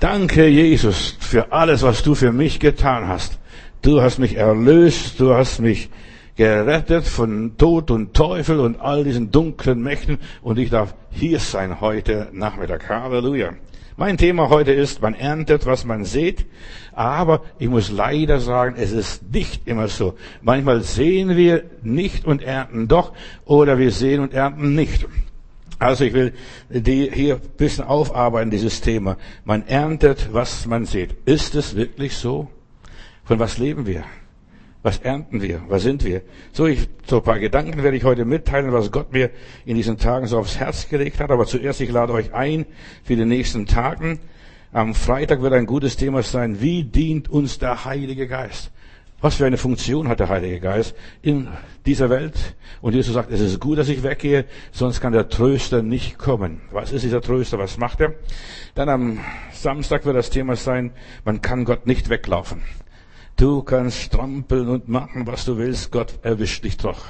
Danke, Jesus, für alles, was du für mich getan hast. Du hast mich erlöst, du hast mich gerettet von Tod und Teufel und all diesen dunklen Mächten. Und ich darf hier sein heute Nachmittag. Halleluja. Mein Thema heute ist, man erntet, was man sät. Aber ich muss leider sagen, es ist nicht immer so. Manchmal sehen wir nicht und ernten doch, oder wir sehen und ernten nicht. Also ich will die hier ein bisschen aufarbeiten, dieses Thema. Man erntet, was man sät. Ist es wirklich so? Von was leben wir? Was ernten wir? Was sind wir? So ein paar Gedanken werde ich heute mitteilen, was Gott mir in diesen Tagen so aufs Herz gelegt hat. Aber zuerst, ich lade euch ein für die nächsten Tagen. Am Freitag wird ein gutes Thema sein. Wie dient uns der Heilige Geist? Was für eine Funktion hat der Heilige Geist in dieser Welt? Und Jesus sagt, es ist gut, dass ich weggehe, sonst kann der Tröster nicht kommen. Was ist dieser Tröster? Was macht er? Dann am Samstag wird das Thema sein, man kann Gott nicht weglaufen. Du kannst strampeln und machen, was du willst. Gott erwischt dich doch.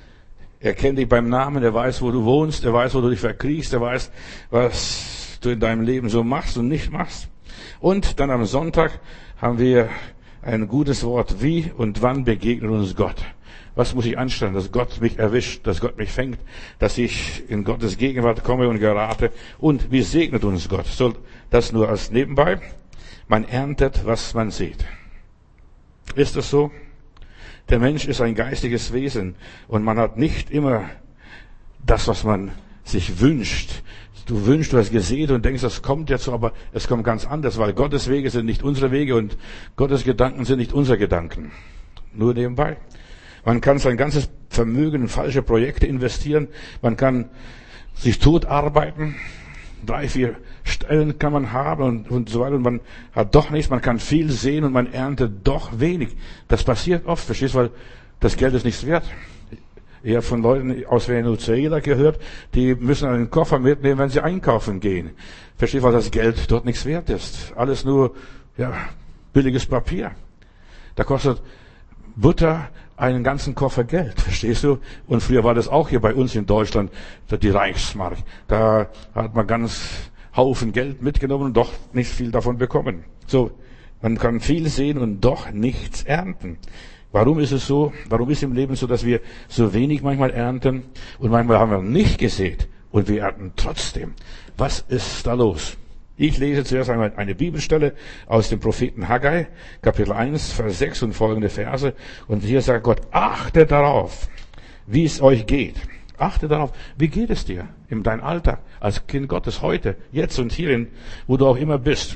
Er kennt dich beim Namen. Er weiß, wo du wohnst. Er weiß, wo du dich verkriechst. Er weiß, was du in deinem Leben so machst und nicht machst. Und dann am Sonntag haben wir ein gutes Wort. Wie und wann begegnet uns Gott? Was muss ich anstellen, dass Gott mich erwischt, dass Gott mich fängt, dass ich in Gottes Gegenwart komme und gerate? Und wie segnet uns Gott? So, das nur als nebenbei. Man erntet, was man sieht. Ist das so? Der Mensch ist ein geistiges Wesen und man hat nicht immer das, was man sich wünscht. Du wünschst, du hast gesehen und denkst, das kommt jetzt so, aber es kommt ganz anders, weil Gottes Wege sind nicht unsere Wege und Gottes Gedanken sind nicht unsere Gedanken. Nur nebenbei. Man kann sein ganzes Vermögen in falsche Projekte investieren. Man kann sich tot arbeiten. 3, 4 Stellen kann man haben und so weiter. Und man hat doch nichts. Man kann viel sehen und man erntet doch wenig. Das passiert oft, verstehst du, weil das Geld ist nichts wert. Ich habe von Leuten aus Venezuela gehört, die müssen einen Koffer mitnehmen, wenn sie einkaufen gehen. Verstehst du, weil das Geld dort nichts wert ist. Alles nur, billiges Papier. Da kostet Butter einen ganzen Koffer Geld, verstehst du? Und früher war das auch hier bei uns in Deutschland, die Reichsmark. Da hat man ganz Haufen Geld mitgenommen und doch nicht viel davon bekommen. So, man kann viel sehen und doch nichts ernten. Warum ist es so? Warum ist im Leben so, dass wir so wenig manchmal ernten und manchmal haben wir nicht gesät und wir ernten trotzdem? Was ist da los? Ich lese zuerst einmal eine Bibelstelle aus dem Propheten Haggai, Kapitel 1, Vers 6 und folgende Verse. Und hier sagt Gott, achte darauf, wie es euch geht. Achte darauf, wie geht es dir in deinem Alltag als Kind Gottes heute, jetzt und hierin, wo du auch immer bist.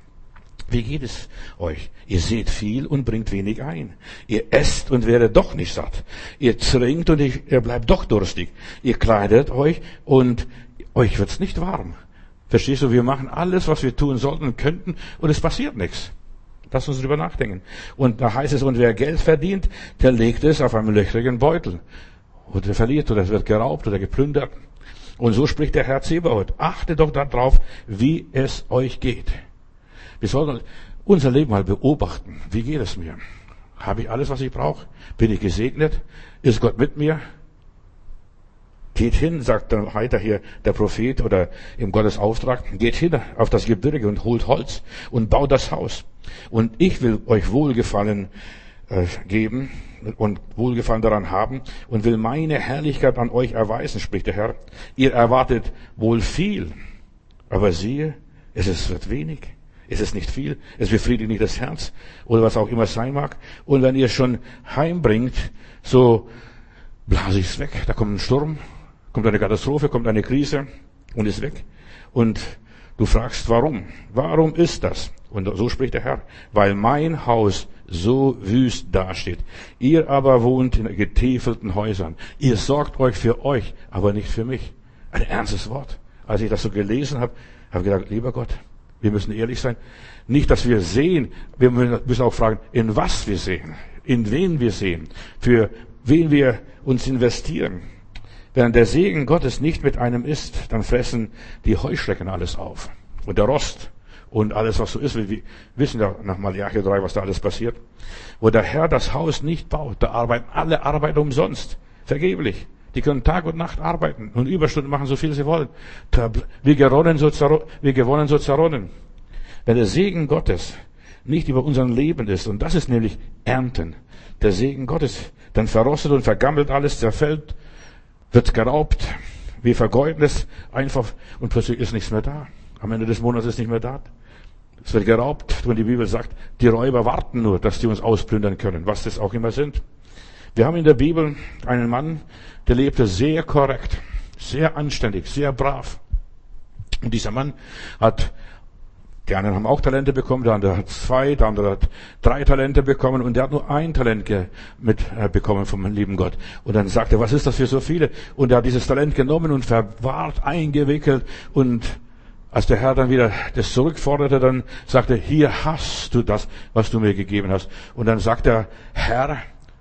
Wie geht es euch? Ihr seht viel und bringt wenig ein. Ihr esst und werdet doch nicht satt. Ihr trinkt und ihr bleibt doch durstig. Ihr kleidet euch und euch wird's nicht warm. Verstehst du, wir machen alles, was wir tun sollten und könnten, und es passiert nichts. Lass uns drüber nachdenken. Und da heißt es, und wer Geld verdient, der legt es auf einem löchrigen Beutel. Und er verliert, oder es wird geraubt oder geplündert. Und so spricht der Herr Zebaoth. Achtet doch darauf, wie es euch geht. Wir sollten unser Leben mal beobachten. Wie geht es mir? Habe ich alles, was ich brauche? Bin ich gesegnet? Ist Gott mit mir? Geht hin, sagt dann weiter hier der Prophet oder im Gottes Auftrag, geht hin auf das Gebirge und holt Holz und baut das Haus. Und ich will euch Wohlgefallen geben und Wohlgefallen daran haben und will meine Herrlichkeit an euch erweisen, spricht der Herr. Ihr erwartet wohl viel, aber siehe, wird wenig. Es ist nicht viel, es befriedigt nicht das Herz oder was auch immer sein mag. Und wenn ihr es schon heimbringt, so blase ich es weg. Da kommt ein Sturm, kommt eine Katastrophe, kommt eine Krise und ist weg. Und du fragst, warum? Warum ist das? Und so spricht der Herr. Weil mein Haus so wüst dasteht. Ihr aber wohnt in getäfelten Häusern. Ihr sorgt euch für euch, aber nicht für mich. Ein ernstes Wort. Als ich das so gelesen habe, habe ich gedacht, lieber Gott, wir müssen ehrlich sein. Nicht, dass wir sehen, wir müssen auch fragen, in was wir sehen, in wen wir sehen, für wen wir uns investieren. Wenn der Segen Gottes nicht mit einem ist, dann fressen die Heuschrecken alles auf. Und der Rost und alles, was so ist. Wir wissen ja nach Malachi 3, was da alles passiert. Wo der Herr das Haus nicht baut, da arbeiten alle Arbeiter umsonst, vergeblich. Die können Tag und Nacht arbeiten und Überstunden machen, so viel sie wollen. Wir gewonnen, so zerronnen. Wenn der Segen Gottes nicht über unserem Leben ist, und das ist nämlich Ernten, der Segen Gottes, dann verrostet und vergammelt alles, zerfällt, wird geraubt, wir vergeuden es einfach und plötzlich ist nichts mehr da. Am Ende des Monats ist nicht mehr da. Es wird geraubt, und die Bibel sagt, die Räuber warten nur, dass die uns ausplündern können, was das auch immer sind. Wir haben in der Bibel einen Mann, der lebte sehr korrekt, sehr anständig, sehr brav. Und dieser Mann hat, die anderen haben auch Talente bekommen, der andere hat 2, der andere hat 3 Talente bekommen und der hat nur 1 Talent bekommen vom lieben Gott. Und dann sagt er, was ist das für so viele? Und er hat dieses Talent genommen und verwahrt, eingewickelt, und als der Herr dann wieder das zurückforderte, dann sagte er, hier hast du das, was du mir gegeben hast. Und dann sagt der Herr,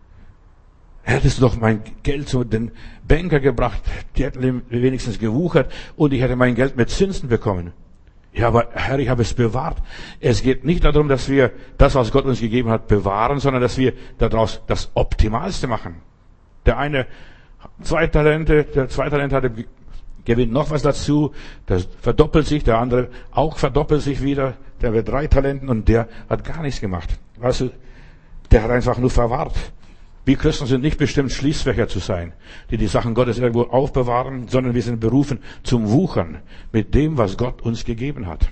hättest du doch mein Geld zu den Banker gebracht, die hätten wenigstens gewuchert und ich hätte mein Geld mit Zinsen bekommen. Ja, aber Herr, ich habe es bewahrt. Es geht nicht darum, dass wir das, was Gott uns gegeben hat, bewahren, sondern dass wir daraus das Optimalste machen. Der eine 2 Talente, der 2 Talente hatte, gewinnt noch was dazu, das verdoppelt sich, der andere auch verdoppelt sich wieder, der wird 3 Talenten und der hat gar nichts gemacht. Weißt du, der hat einfach nur verwahrt. Wir Christen sind nicht bestimmt, Schließfächer zu sein, die die Sachen Gottes irgendwo aufbewahren, sondern wir sind berufen zum Wuchern mit dem, was Gott uns gegeben hat.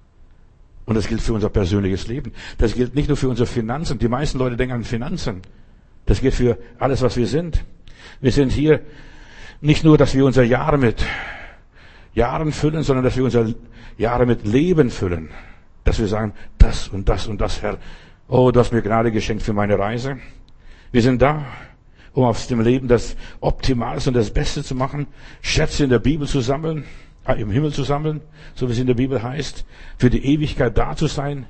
Und das gilt für unser persönliches Leben. Das gilt nicht nur für unsere Finanzen. Die meisten Leute denken an Finanzen. Das gilt für alles, was wir sind. Wir sind hier nicht nur, dass wir unsere Jahre mit Jahren füllen, sondern dass wir unsere Jahre mit Leben füllen. Dass wir sagen, das und das und das, Herr. Oh, du hast mir Gnade geschenkt für meine Reise. Wir sind da, um aus dem Leben das Optimalste und das Beste zu machen, Schätze in der Bibel zu sammeln, im Himmel zu sammeln, so wie es in der Bibel heißt, für die Ewigkeit da zu sein.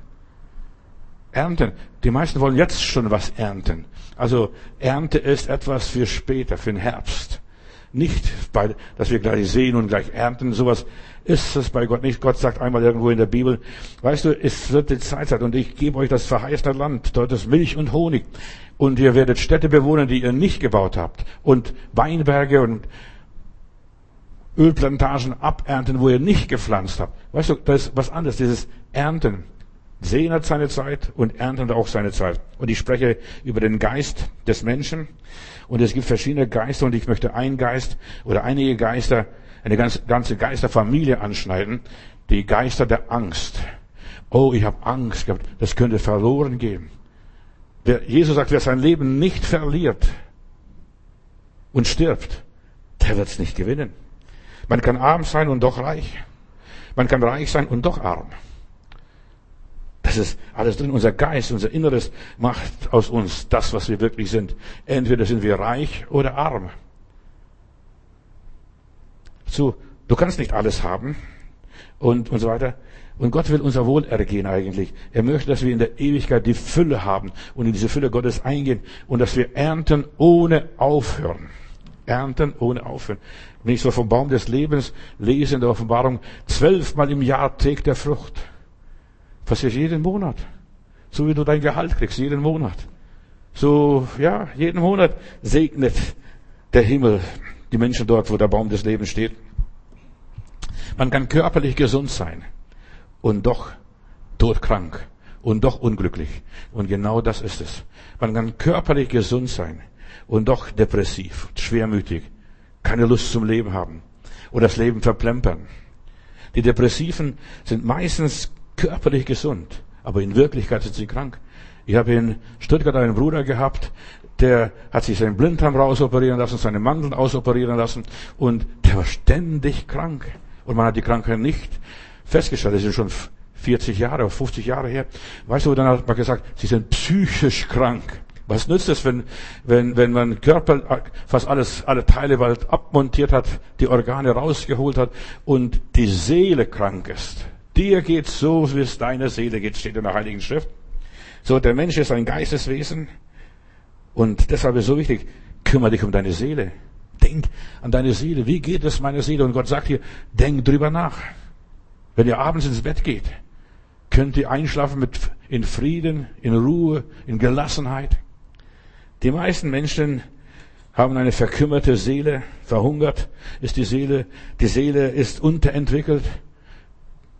Ernten. Die meisten wollen jetzt schon was ernten. Also Ernte ist etwas für später, für den Herbst. Nicht, dass wir gleich sehen und gleich ernten. Sowas ist es bei Gott nicht. Gott sagt einmal irgendwo in der Bibel, weißt du, es wird die Zeit sein und ich gebe euch das verheißene Land. Dort ist Milch und Honig. Und ihr werdet Städte bewohnen, die ihr nicht gebaut habt. Und Weinberge und Ölplantagen abernten, wo ihr nicht gepflanzt habt. Weißt du, das ist was anderes. Dieses Ernten. Sehen hat seine Zeit und Ernten hat auch seine Zeit. Und ich spreche über den Geist des Menschen. Und es gibt verschiedene Geister und ich möchte einen Geist oder einige Geister, eine ganze Geisterfamilie anschneiden. Die Geister der Angst. Oh, ich habe Angst gehabt. Das könnte verloren gehen. Jesus sagt, wer sein Leben nicht verliert und stirbt, der wird es nicht gewinnen. Man kann arm sein und doch reich. Man kann reich sein und doch arm. Das ist alles drin. Unser Geist, unser Inneres macht aus uns das, was wir wirklich sind. Entweder sind wir reich oder arm. So, du kannst nicht alles haben und so weiter. Und Gott will unser Wohlergehen eigentlich. Er möchte, dass wir in der Ewigkeit die Fülle haben und in diese Fülle Gottes eingehen und dass wir ernten ohne aufhören. Ernten ohne aufhören. Wenn ich so vom Baum des Lebens lese in der Offenbarung, 12-mal im Jahr trägt er Frucht. Passiert jeden Monat. So wie du dein Gehalt kriegst, jeden Monat. So, ja, jeden Monat segnet der Himmel die Menschen dort, wo der Baum des Lebens steht. Man kann körperlich gesund sein und doch todkrank und doch unglücklich. Und genau das ist es. Man kann körperlich gesund sein und doch depressiv, schwermütig, keine Lust zum Leben haben und das Leben verplempern. Die Depressiven sind meistens körperlich gesund, aber in Wirklichkeit sind sie krank. Ich habe in Stuttgart einen Bruder gehabt, der hat sich seinen Blinddarm rausoperieren lassen, seine Mandeln ausoperieren lassen und der war ständig krank. Und man hat die Krankheit nicht festgestellt. Das ist schon 40 Jahre, 50 Jahre her. Weißt du, dann hat man gesagt, sie sind psychisch krank. Was nützt es, wenn man Körper fast alle Teile bald abmontiert hat, die Organe rausgeholt hat und die Seele krank ist? Dir geht's so, wie es deiner Seele geht, steht in der Heiligen Schrift. So, der Mensch ist ein Geisteswesen und deshalb ist so wichtig, kümmere dich um deine Seele. Denk an deine Seele. Wie geht es meiner Seele? Und Gott sagt hier, denk drüber nach. Wenn ihr abends ins Bett geht, könnt ihr einschlafen in Frieden, in Ruhe, in Gelassenheit. Die meisten Menschen haben eine verkümmerte Seele, verhungert ist die Seele ist unterentwickelt.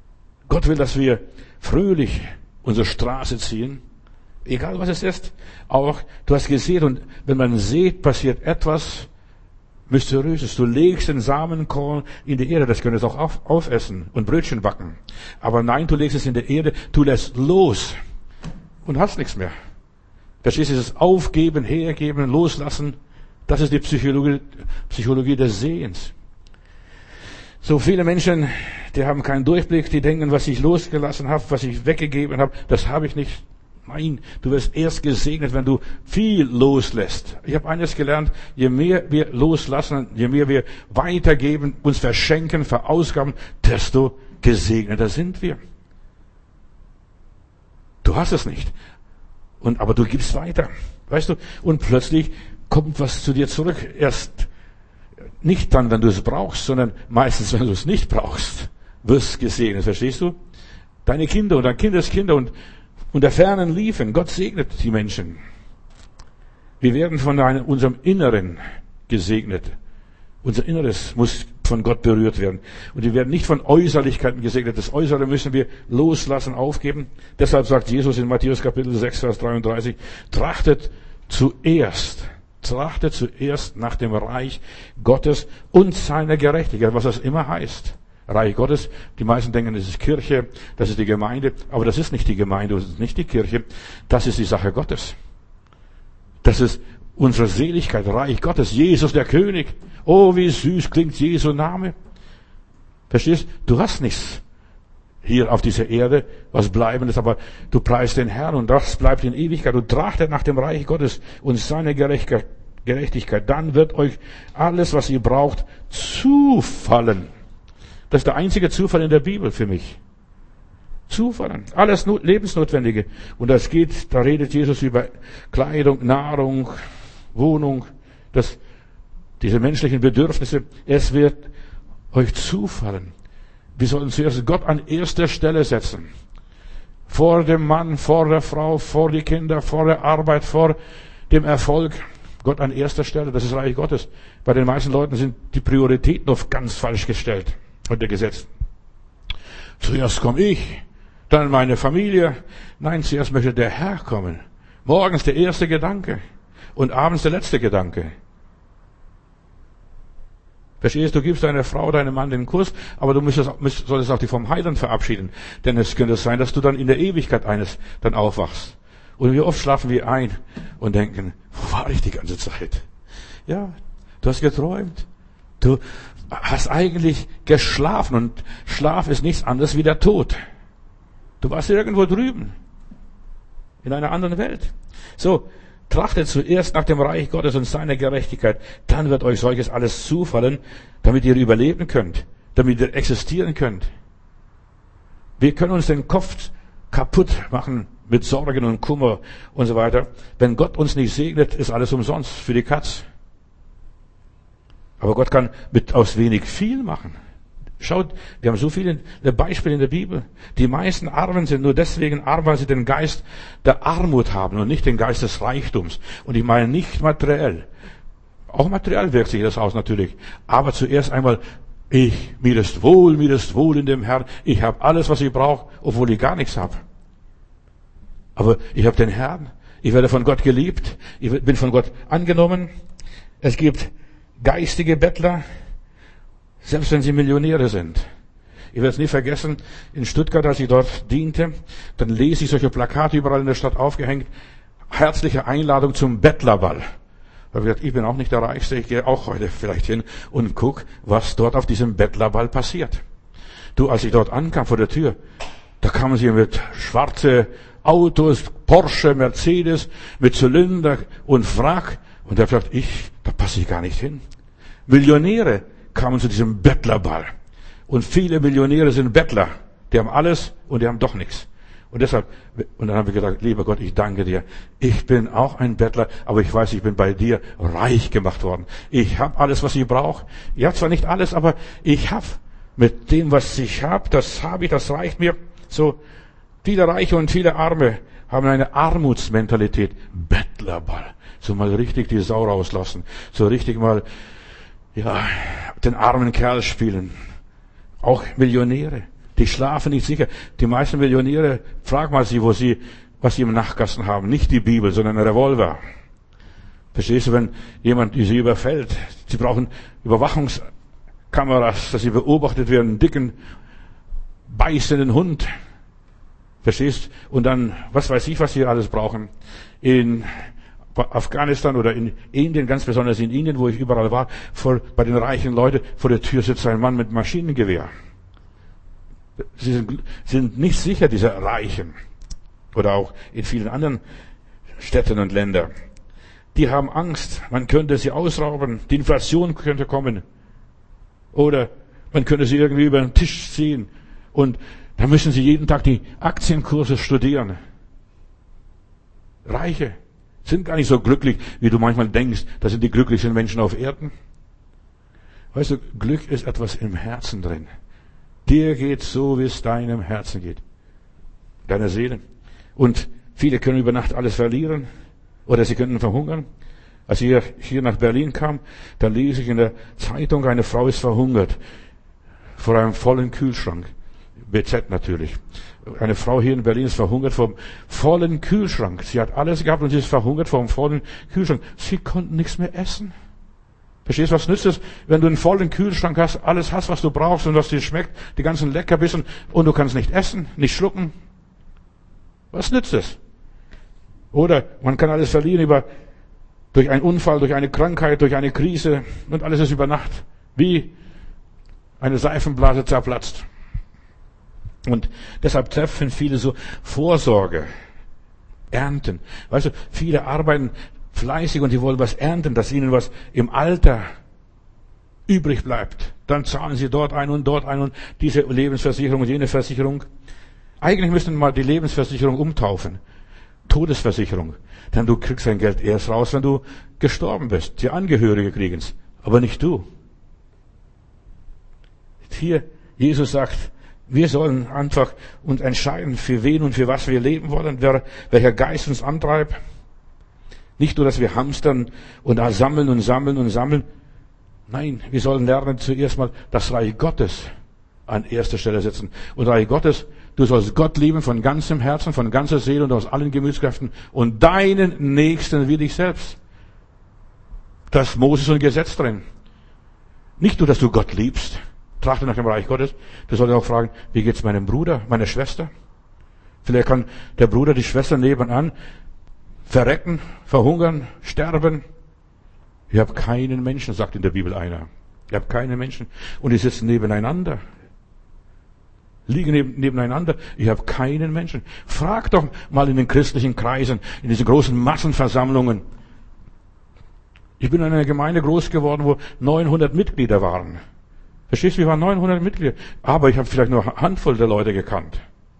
Gott will, dass wir fröhlich unsere Straße ziehen. Egal was es ist. Auch, du hast gesehen, und wenn man sieht, passiert etwas Mysteriöses. Du legst den Samenkorn in die Erde, das könntest du auch aufessen und Brötchen backen. Aber nein, du legst es in die Erde, du lässt los und hast nichts mehr. Verstehst du, dieses Aufgeben, Hergeben, Loslassen, das ist die Psychologie des Sehens. So viele Menschen, die haben keinen Durchblick, die denken, was ich losgelassen habe, was ich weggegeben habe, das habe ich nicht. Nein, du wirst erst gesegnet, wenn du viel loslässt. Ich habe eines gelernt, je mehr wir loslassen, je mehr wir weitergeben, uns verschenken, verausgaben, desto gesegneter sind wir. Du hast es nicht. Aber du gibst weiter. Weißt du? Und plötzlich kommt was zu dir zurück. Erst nicht dann, wenn du es brauchst, sondern meistens, wenn du es nicht brauchst, wirst gesegnet. Verstehst du? Deine Kinder und deine Kindeskinder und der Fernen liefen. Gott segnet die Menschen. Wir werden von unserem Inneren gesegnet. Unser Inneres muss von Gott berührt werden. Und wir werden nicht von Äußerlichkeiten gesegnet. Das Äußere müssen wir loslassen, aufgeben. Deshalb sagt Jesus in Matthäus Kapitel 6, Vers 33, trachtet zuerst nach dem Reich Gottes und seiner Gerechtigkeit, was das immer heißt. Reich Gottes, die meisten denken, das ist Kirche, das ist die Gemeinde, aber das ist nicht die Gemeinde, das ist nicht die Kirche, das ist die Sache Gottes. Das ist unsere Seligkeit, Reich Gottes, Jesus der König. Oh, wie süß klingt Jesu Name. Verstehst? Du hast nichts hier auf dieser Erde, was Bleibendes, aber du preist den Herrn und das bleibt in Ewigkeit. Du trachtet nach dem Reich Gottes und seiner Gerechtigkeit. Dann wird euch alles, was ihr braucht, zufallen. Das ist der einzige Zufall in der Bibel für mich. Zufallen. Alles Lebensnotwendige. Und da redet Jesus über Kleidung, Nahrung, Wohnung, diese menschlichen Bedürfnisse. Es wird euch zufallen. Wir sollen zuerst Gott an erster Stelle setzen. Vor dem Mann, vor der Frau, vor die Kinder, vor der Arbeit, vor dem Erfolg. Gott an erster Stelle. Das ist Reich Gottes. Bei den meisten Leuten sind die Prioritäten oft ganz falsch gestellt. Und der Gesetz. Zuerst komme ich, dann meine Familie. Nein, zuerst möchte der Herr kommen. Morgens der erste Gedanke und abends der letzte Gedanke. Verstehst du, gibst deiner Frau, deinem Mann den Kuss, aber du solltest auch die vom Heiland verabschieden. Denn es könnte sein, dass du dann in der Ewigkeit dann aufwachst. Und wie oft schlafen wir ein und denken, wo war ich die ganze Zeit? Ja, du hast geträumt. Du hast eigentlich geschlafen und Schlaf ist nichts anderes wie der Tod. Du warst irgendwo drüben, in einer anderen Welt. So, trachtet zuerst nach dem Reich Gottes und seiner Gerechtigkeit, dann wird euch solches alles zufallen, damit ihr überleben könnt, damit ihr existieren könnt. Wir können uns den Kopf kaputt machen mit Sorgen und Kummer und so weiter. Wenn Gott uns nicht segnet, ist alles umsonst für die Katz. Aber Gott kann aus wenig viel machen. Schaut, wir haben so viele Beispiele in der Bibel. Die meisten Armen sind nur deswegen arm, weil sie den Geist der Armut haben und nicht den Geist des Reichtums. Und ich meine nicht materiell. Auch materiell wirkt sich das aus natürlich. Aber zuerst einmal, mir ist wohl in dem Herrn. Ich habe alles, was ich brauche, obwohl ich gar nichts habe. Aber ich habe den Herrn. Ich werde von Gott geliebt. Ich bin von Gott angenommen. Es gibt geistige Bettler, selbst wenn sie Millionäre sind. Ich werde es nie vergessen, in Stuttgart, als ich dort diente, dann lese ich solche Plakate überall in der Stadt aufgehängt, herzliche Einladung zum Bettlerball. Da habe ich gedacht, ich bin auch nicht der Reichste, ich gehe auch heute vielleicht hin und guck, was dort auf diesem Bettlerball passiert. Du, als ich dort ankam vor der Tür, da kamen sie mit schwarze Autos, Porsche, Mercedes, mit Zylinder und Wrack. Und er sagt, da passe ich gar nicht hin. Millionäre kamen zu diesem Bettlerball. Und viele Millionäre sind Bettler. Die haben alles und die haben doch nichts. Und dann haben wir gesagt, lieber Gott, ich danke dir. Ich bin auch ein Bettler, aber ich weiß, ich bin bei dir reich gemacht worden. Ich habe alles, was ich brauche. Ich habe zwar nicht alles, aber ich habe mit dem, was ich habe, das reicht mir. So, viele Reiche und viele Arme haben eine Armutsmentalität. Bettlerball. So mal richtig die Sau rauslassen. So richtig mal, den armen Kerl spielen. Auch Millionäre. Die schlafen nicht sicher. Die meisten Millionäre, frag mal sie, was sie im Nachtkasten haben. Nicht die Bibel, sondern ein Revolver. Verstehst du, wenn jemand sie überfällt? Sie brauchen Überwachungskameras, dass sie beobachtet werden, einen dicken, beißenden Hund. Verstehst? Und dann, was weiß ich, was sie alles brauchen. In Afghanistan oder in Indien, ganz besonders in Indien, wo ich überall war, bei den reichen Leuten, vor der Tür sitzt ein Mann mit Maschinengewehr. Sie sind nicht sicher, diese Reichen. Oder auch in vielen anderen Städten und Ländern. Die haben Angst, man könnte sie ausrauben, die Inflation könnte kommen. Oder man könnte sie irgendwie über den Tisch ziehen. Und da müssen sie jeden Tag die Aktienkurse studieren. Reiche sind gar nicht so glücklich, wie du manchmal denkst. Das sind die glücklichsten Menschen auf Erden. Weißt du, Glück ist etwas im Herzen drin. Dir geht so, wie es deinem Herzen geht. Deiner Seele. Und viele können über Nacht alles verlieren. Oder sie könnten verhungern. Als ich hier nach Berlin kam, da lese ich in der Zeitung, eine Frau ist verhungert. Vor einem vollen Kühlschrank. BZ natürlich. Eine Frau hier in Berlin ist verhungert vom vollen Kühlschrank. Sie hat alles gehabt und sie ist verhungert vom vollen Kühlschrank. Sie konnten nichts mehr essen. Verstehst du, was nützt es, wenn du einen vollen Kühlschrank hast, alles hast, was du brauchst und was dir schmeckt, die ganzen Leckerbissen, und du kannst nicht essen, nicht schlucken? Was nützt es? Oder man kann alles verlieren durch einen Unfall, durch eine Krankheit, durch eine Krise, und alles ist über Nacht wie eine Seifenblase zerplatzt. Und deshalb treffen viele so Vorsorge, Ernten. Weißt du, viele arbeiten fleißig und die wollen was ernten, dass ihnen was im Alter übrig bleibt. Dann zahlen sie dort ein und diese Lebensversicherung und jene Versicherung. Eigentlich müssten mal die Lebensversicherung umtaufen. Todesversicherung. Denn du kriegst dein Geld erst raus, wenn du gestorben bist. Die Angehörige kriegen es, aber nicht du. Hier, Jesus sagt, wir sollen einfach uns entscheiden, für wen und für was wir leben wollen, welcher Geist uns antreibt. Nicht nur, dass wir hamstern und da sammeln und sammeln und sammeln. Nein, wir sollen lernen, zuerst mal das Reich Gottes an erster Stelle setzen. Und Reich Gottes, du sollst Gott lieben von ganzem Herzen, von ganzer Seele und aus allen Gemütskräften und deinen Nächsten wie dich selbst. Das ist Moses und Gesetz drin. Nicht nur, dass du Gott liebst, trachte nach dem Reich Gottes, du sollst auch fragen, wie geht's meinem Bruder, meiner Schwester? Vielleicht kann der Bruder, die Schwester nebenan verrecken, verhungern, sterben. Ich habe keinen Menschen, sagt in der Bibel einer. Ich habe keinen Menschen. Und die sitzen nebeneinander. Liegen nebeneinander. Ich habe keinen Menschen. Frag doch mal in den christlichen Kreisen, in diesen großen Massenversammlungen. Ich bin in einer Gemeinde groß geworden, wo 900 Mitglieder waren. Verstehst du, wir waren 900 Mitglieder. Aber ich habe vielleicht nur eine Handvoll der Leute gekannt.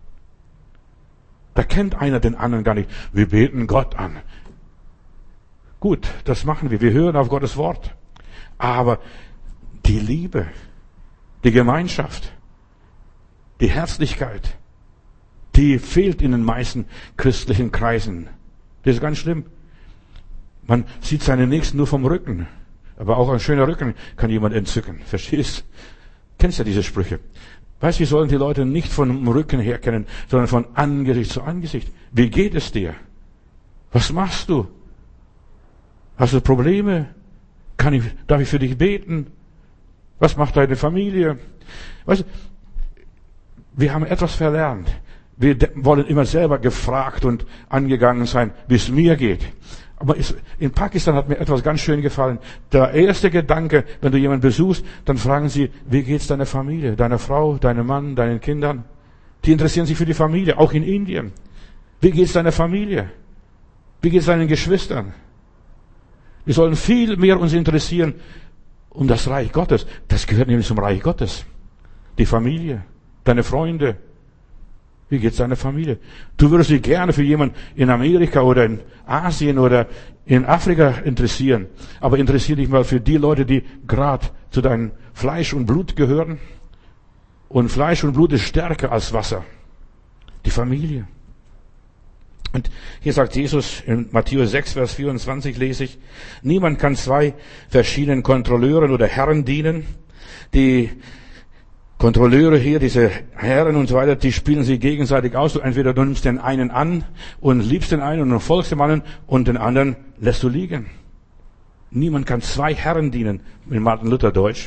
Da kennt einer den anderen gar nicht. Wir beten Gott an. Gut, das machen wir. Wir hören auf Gottes Wort. Aber die Liebe, die Gemeinschaft, die Herzlichkeit, die fehlt in den meisten christlichen Kreisen. Das ist ganz schlimm. Man sieht seinen Nächsten nur vom Rücken. Aber auch ein schöner Rücken kann jemand entzücken. Verstehst? Kennst ja diese Sprüche. Weißt du, wir sollen die Leute nicht vom Rücken her kennen, sondern von Angesicht zu Angesicht. Wie geht es dir? Was machst du? Hast du Probleme? Darf ich für dich beten? Was macht deine Familie? Weißt du, wir haben etwas verlernt. Wir wollen immer selber gefragt und angegangen sein, wie es mir geht. Aber in Pakistan hat mir etwas ganz schön gefallen. Der erste Gedanke, wenn du jemanden besuchst, dann fragen sie, wie geht's deiner Familie, deiner Frau, deinem Mann, deinen Kindern? Die interessieren sich für die Familie, auch in Indien. Wie geht's deiner Familie? Wie geht's deinen Geschwistern? Wir sollen viel mehr uns interessieren um das Reich Gottes. Das gehört nämlich zum Reich Gottes. Die Familie, deine Freunde. Wie geht's deiner Familie? Du würdest dich gerne für jemanden in Amerika oder in Asien oder in Afrika interessieren. Aber interessier dich mal für die Leute, die gerade zu deinem Fleisch und Blut gehören. Und Fleisch und Blut ist stärker als Wasser. Die Familie. Und hier sagt Jesus in Matthäus 6, Vers 24 lese ich, niemand kann zwei verschiedenen Kontrolleuren oder Herren dienen. Die Kontrolleure hier, diese Herren und so weiter, die spielen sich gegenseitig aus. Entweder du nimmst den einen an und liebst den einen und folgst dem anderen und den anderen lässt du liegen. Niemand kann zwei Herren dienen, in Martin Luther Deutsch.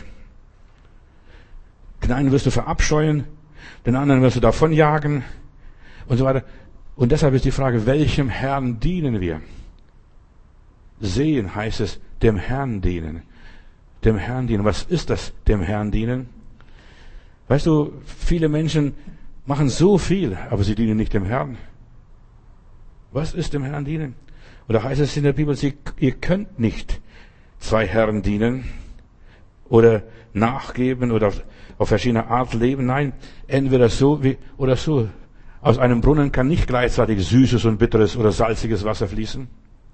Den einen wirst du verabscheuen, den anderen wirst du davonjagen und so weiter. Und deshalb ist die Frage, welchem Herrn dienen wir? Sehen heißt es, dem Herrn dienen. Dem Herrn dienen. Was ist das, dem Herrn dienen? Weißt du, viele Menschen machen so viel, aber sie dienen nicht dem Herrn. Was ist dem Herrn dienen? Und da heißt es in der Bibel, ihr könnt nicht zwei Herren dienen oder nachgeben oder auf verschiedene Art leben. Nein, entweder so oder so. Aus einem Brunnen kann nicht gleichzeitig süßes und bitteres oder salziges Wasser fließen.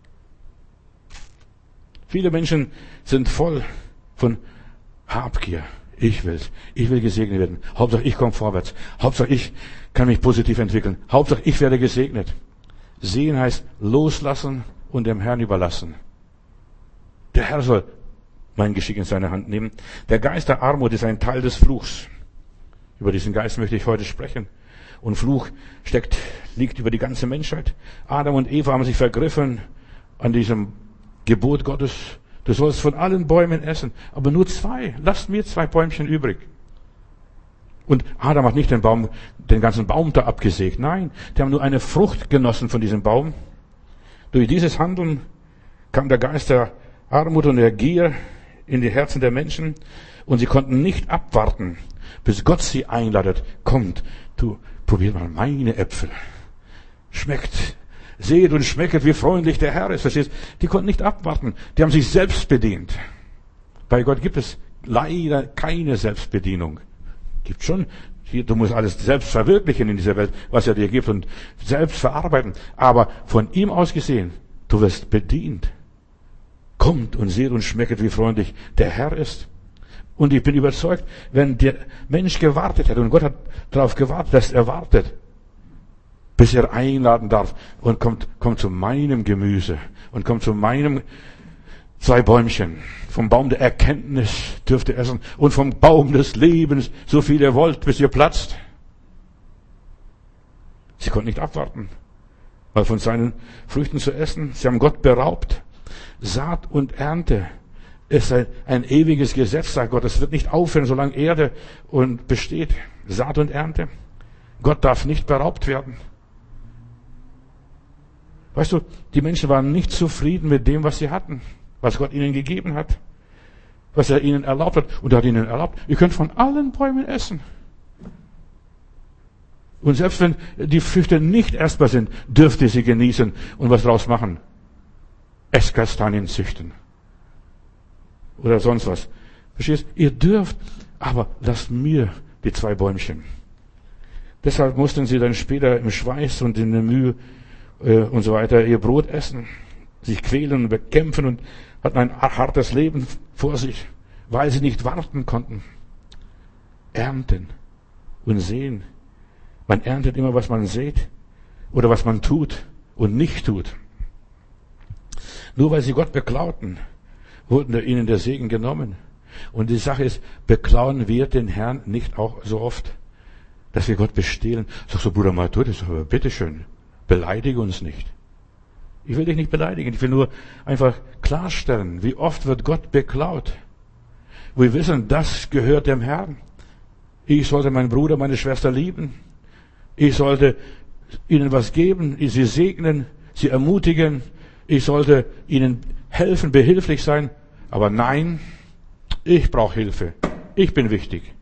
Viele Menschen sind voll von Habgier. Ich will gesegnet werden. Hauptsache ich komme vorwärts. Hauptsache ich kann mich positiv entwickeln. Hauptsache ich werde gesegnet. Sehen heißt loslassen und dem Herrn überlassen. Der Herr soll mein Geschick in seine Hand nehmen. Der Geist der Armut ist ein Teil des Fluchs. Über diesen Geist möchte ich heute sprechen. Und Fluch liegt über die ganze Menschheit. Adam und Eva haben sich vergriffen an diesem Gebot Gottes. Du sollst von allen Bäumen essen, aber nur zwei. Lasst mir zwei Bäumchen übrig. Und Adam hat nicht den ganzen Baum da abgesägt. Nein, die haben nur eine Frucht genossen von diesem Baum. Durch dieses Handeln kam der Geist der Armut und der Gier in die Herzen der Menschen und sie konnten nicht abwarten, bis Gott sie einladet. Kommt, probiert mal meine Äpfel. Schmeckt. Seht und schmecket, wie freundlich der Herr ist. Verstehst? Die konnten nicht abwarten. Die haben sich selbst bedient. Bei Gott gibt es leider keine Selbstbedienung. Gibt schon. Du musst alles selbst verwirklichen in dieser Welt, was er dir gibt und selbst verarbeiten. Aber von ihm aus gesehen, du wirst bedient. Kommt und seht und schmecket, wie freundlich der Herr ist. Und ich bin überzeugt, wenn der Mensch gewartet hätte, und Gott hat darauf gewartet, dass er wartet, bis er einladen darf und kommt zu meinem Gemüse und kommt zu meinem zwei Bäumchen. Vom Baum der Erkenntnis dürft ihr essen und vom Baum des Lebens, so viel ihr wollt, bis ihr platzt. Sie konnten nicht abwarten, weil von seinen Früchten zu essen. Sie haben Gott beraubt. Saat und Ernte ist ein ewiges Gesetz, sagt Gott. Es wird nicht aufhören, solange Erde und besteht. Saat und Ernte. Gott darf nicht beraubt werden. Weißt du, die Menschen waren nicht zufrieden mit dem, was sie hatten, was Gott ihnen gegeben hat, was er ihnen erlaubt hat. Und er hat ihnen erlaubt, ihr könnt von allen Bäumen essen. Und selbst wenn die Früchte nicht essbar sind, dürft ihr sie genießen und was draus machen. Esskastanien züchten. Oder sonst was. Verstehst? Ihr dürft, aber lasst mir die zwei Bäumchen. Deshalb mussten sie dann später im Schweiß und in der Mühe und so weiter ihr Brot essen, sich quälen und bekämpfen und hatten ein hartes Leben vor sich, weil sie nicht warten konnten. Ernten und sehen. Man erntet immer, was man sät oder was man tut und nicht tut. Nur weil sie Gott beklauten, wurden ihnen der Segen genommen. Und die Sache ist, beklauen wir den Herrn nicht auch so oft, dass wir Gott bestehlen. Sagst du, Bruder Matthäus, aber bitteschön, beleidige uns nicht. Ich will dich nicht beleidigen, ich will nur einfach klarstellen, wie oft wird Gott beklaut. Wir wissen, das gehört dem Herrn. Ich sollte meinen Bruder, meine Schwester lieben. Ich sollte ihnen was geben, sie segnen, sie ermutigen. Ich sollte ihnen helfen, behilflich sein. Aber nein, ich brauche Hilfe. Ich bin wichtig.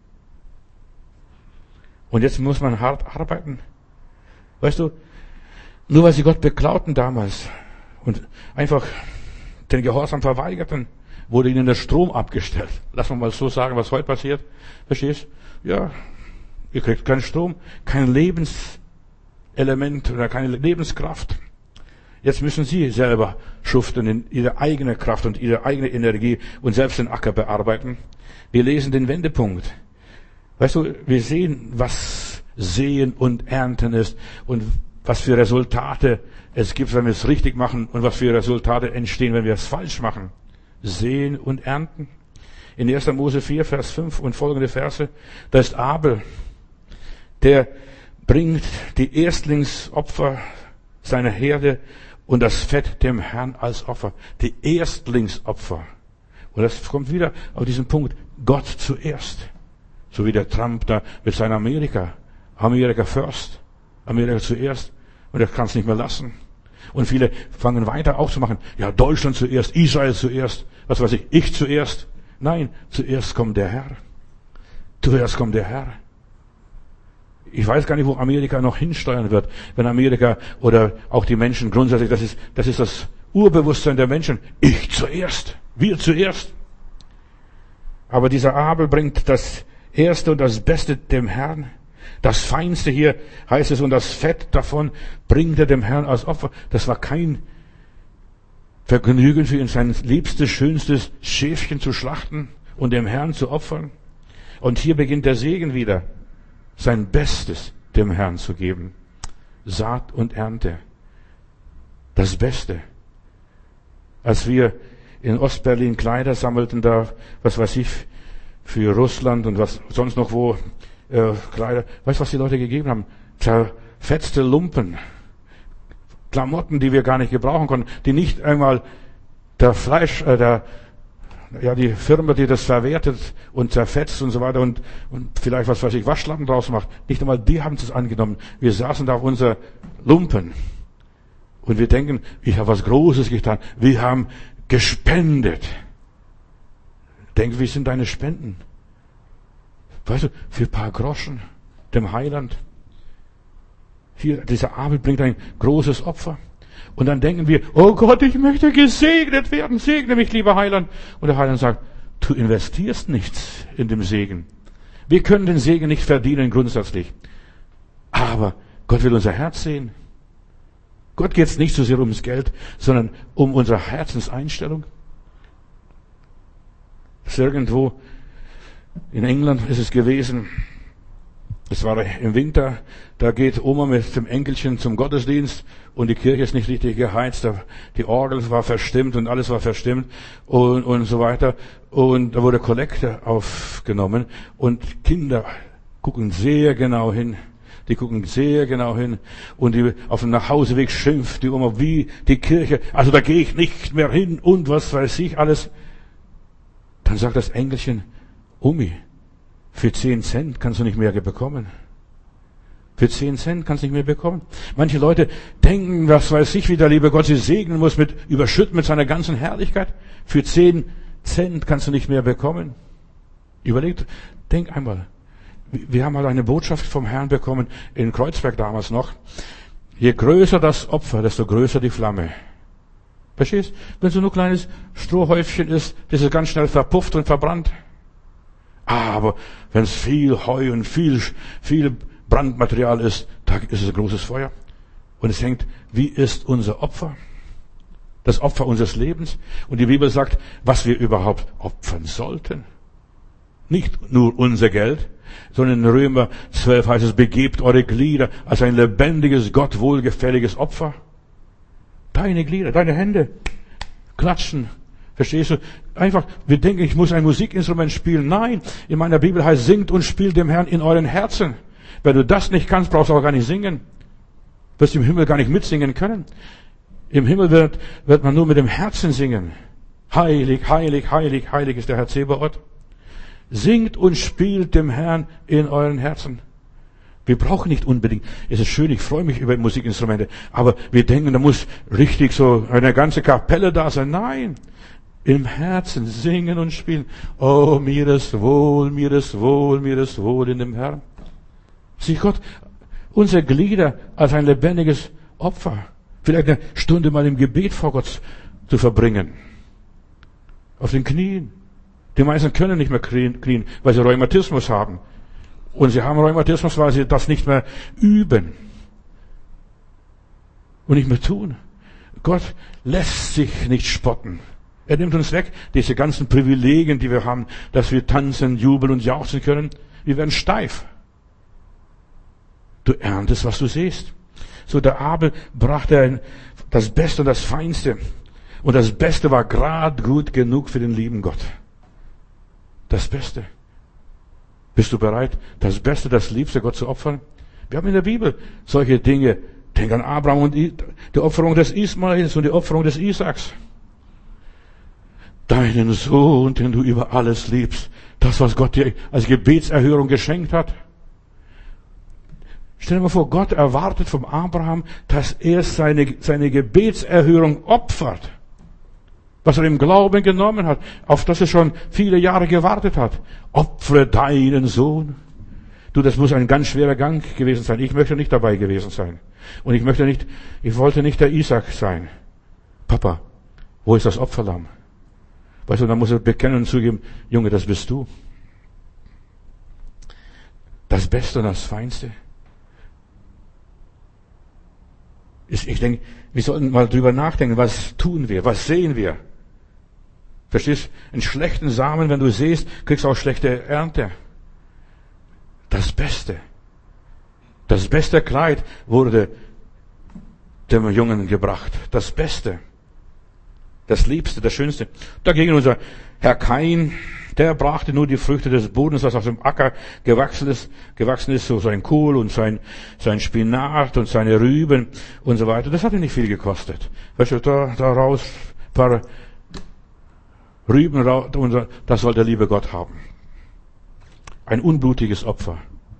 Und jetzt muss man hart arbeiten. Weißt du, nur weil sie Gott beklauten damals und einfach den Gehorsam verweigerten, wurde ihnen der Strom abgestellt. Lass mal so sagen, was heute passiert. Verstehst? Ja, ihr kriegt keinen Strom, kein Lebenselement oder keine Lebenskraft. Jetzt müssen sie selber schuften in ihre eigene Kraft und ihre eigene Energie und selbst den Acker bearbeiten. Wir lesen den Wendepunkt. Weißt du, wir sehen, was Säen und Ernten ist und was für Resultate es gibt, wenn wir es richtig machen und was für Resultate entstehen, wenn wir es falsch machen. Säen und Ernten. In 1. Mose 4, Vers 5 und folgende Verse, da ist Abel, der bringt die Erstlingsopfer seiner Herde und das Fett dem Herrn als Opfer. Die Erstlingsopfer. Und das kommt wieder auf diesen Punkt, Gott zuerst. So wie der Trump da mit seinem Amerika. Amerika first. Amerika zuerst. Und er kann es nicht mehr lassen. Und viele fangen weiter auch zu machen. Ja, Deutschland zuerst, Israel zuerst, was weiß ich zuerst. Nein, zuerst kommt der Herr. Zuerst kommt der Herr. Ich weiß gar nicht, wo Amerika noch hinsteuern wird, wenn Amerika oder auch die Menschen grundsätzlich, das ist das Urbewusstsein der Menschen. Ich zuerst, wir zuerst. Aber dieser Abel bringt das Erste und das Beste dem Herrn. Das Feinste hier heißt es, und das Fett davon bringt er dem Herrn als Opfer. Das war kein Vergnügen für ihn, sein liebstes, schönstes Schäfchen zu schlachten und dem Herrn zu opfern. Und hier beginnt der Segen wieder, sein Bestes dem Herrn zu geben. Saat und Ernte. Das Beste. Als wir in Ostberlin Kleider sammelten, da, was weiß ich, für Russland und was sonst noch wo, Kleider. Weißt du, was die Leute gegeben haben? Zerfetzte Lumpen. Klamotten, die wir gar nicht gebrauchen konnten, die nicht einmal die Firma, die das verwertet und zerfetzt und so weiter und vielleicht, was weiß ich, Waschlappen draus macht, nicht einmal die haben es angenommen. Wir saßen da auf unser Lumpen und wir denken, ich habe was Großes getan. Wir haben gespendet. Denk, wie sind deine Spenden? Weißt du, für ein paar Groschen, dem Heiland. Hier, dieser Abel bringt ein großes Opfer. Und dann denken wir, oh Gott, ich möchte gesegnet werden. Segne mich, lieber Heiland. Und der Heiland sagt, du investierst nichts in dem Segen. Wir können den Segen nicht verdienen grundsätzlich. Aber Gott will unser Herz sehen. Gott geht es nicht so sehr ums Geld, sondern um unsere Herzenseinstellung. Das ist irgendwo in England ist es gewesen. Es war im Winter, da geht Oma mit dem Enkelchen zum Gottesdienst und die Kirche ist nicht richtig geheizt, die Orgel war verstimmt und alles war verstimmt und so weiter. Und da wurde Kollekte aufgenommen und Kinder gucken sehr genau hin. Die gucken sehr genau hin und die auf dem Nachhauseweg schimpft die Oma, wie die Kirche, also da gehe ich nicht mehr hin und was weiß ich alles. Dann sagt das Enkelchen, Omi, für 10 Cent kannst du nicht mehr bekommen. Für 10 Cent kannst du nicht mehr bekommen. Manche Leute denken, was weiß ich, wie der liebe Gott sie segnen muss, überschütten mit seiner ganzen Herrlichkeit. Für 10 Cent kannst du nicht mehr bekommen. Denk einmal. Wir haben mal eine Botschaft vom Herrn bekommen, in Kreuzberg damals noch. Je größer das Opfer, desto größer die Flamme. Verstehst? Wenn so nur ein kleines Strohhäufchen ist, das ist ganz schnell verpufft und verbrannt. Aber wenn es viel Heu und viel Brandmaterial ist, da ist es ein großes Feuer. Und es hängt, wie ist unser Opfer? Das Opfer unseres Lebens. Und die Bibel sagt, was wir überhaupt opfern sollten. Nicht nur unser Geld, sondern in Römer 12 heißt es, begebt eure Glieder als ein lebendiges, Gott wohlgefälliges Opfer. Deine Glieder, deine Hände klatschen. Verstehst du? Einfach, wir denken, ich muss ein Musikinstrument spielen. Nein, in meiner Bibel heißt, singt und spielt dem Herrn in euren Herzen. Wenn du das nicht kannst, brauchst du auch gar nicht singen. Wirst du im Himmel gar nicht mitsingen können. Im Himmel wird man nur mit dem Herzen singen. Heilig, heilig, heilig, heilig ist der Herr Zebaoth. Singt und spielt dem Herrn in euren Herzen. Wir brauchen nicht unbedingt, es ist schön, ich freue mich über Musikinstrumente, aber wir denken, da muss richtig so eine ganze Kapelle da sein. Nein, im Herzen singen und spielen. Oh, mir ist wohl, mir ist wohl, mir ist wohl in dem Herrn. Sieh Gott, unsere Glieder als ein lebendiges Opfer. Vielleicht eine Stunde mal im Gebet vor Gott zu verbringen. Auf den Knien. Die meisten können nicht mehr knien, weil sie Rheumatismus haben. Und sie haben Rheumatismus, weil sie das nicht mehr üben. Und nicht mehr tun. Gott lässt sich nicht spotten. Er nimmt uns weg, diese ganzen Privilegien, die wir haben, dass wir tanzen, jubeln und jauchzen können. Wir werden steif. Du erntest, was du siehst. So, der Abel brachte das Beste und das Feinste. Und das Beste war gerade gut genug für den lieben Gott. Das Beste. Bist du bereit, das Beste, das Liebste Gott zu opfern? Wir haben in der Bibel solche Dinge. Denk an Abraham und die Opferung des Ismaels und die Opferung des Isaaks. Deinen Sohn, den du über alles liebst. Das, was Gott dir als Gebetserhörung geschenkt hat. Stell dir mal vor, Gott erwartet vom Abraham, dass er seine Gebetserhörung opfert. Was er im Glauben genommen hat, auf das er schon viele Jahre gewartet hat. Opfere deinen Sohn. Du, das muss ein ganz schwerer Gang gewesen sein. Ich möchte nicht dabei gewesen sein. Und ich wollte nicht der Isaac sein. Papa, wo ist das Opferlamm? Weißt du, dann muss er bekennen und zugeben, Junge, das bist du. Das Beste und das Feinste. Ich denke, wir sollten mal drüber nachdenken, was tun wir, was sehen wir? Verstehst? Einen schlechten Samen, wenn du siehst, kriegst du auch schlechte Ernte. Das Beste Kleid wurde dem Jungen gebracht. Das Beste. Das Liebste, das Schönste. Dagegen unser Herr Kain, der brachte nur die Früchte des Bodens, was auf dem Acker gewachsen ist, so sein Kohl und sein Spinat und seine Rüben und so weiter. Das hat ihn nicht viel gekostet. Weißt du, daraus ein paar Rüben, das soll der liebe Gott haben. Ein unblutiges Opfer.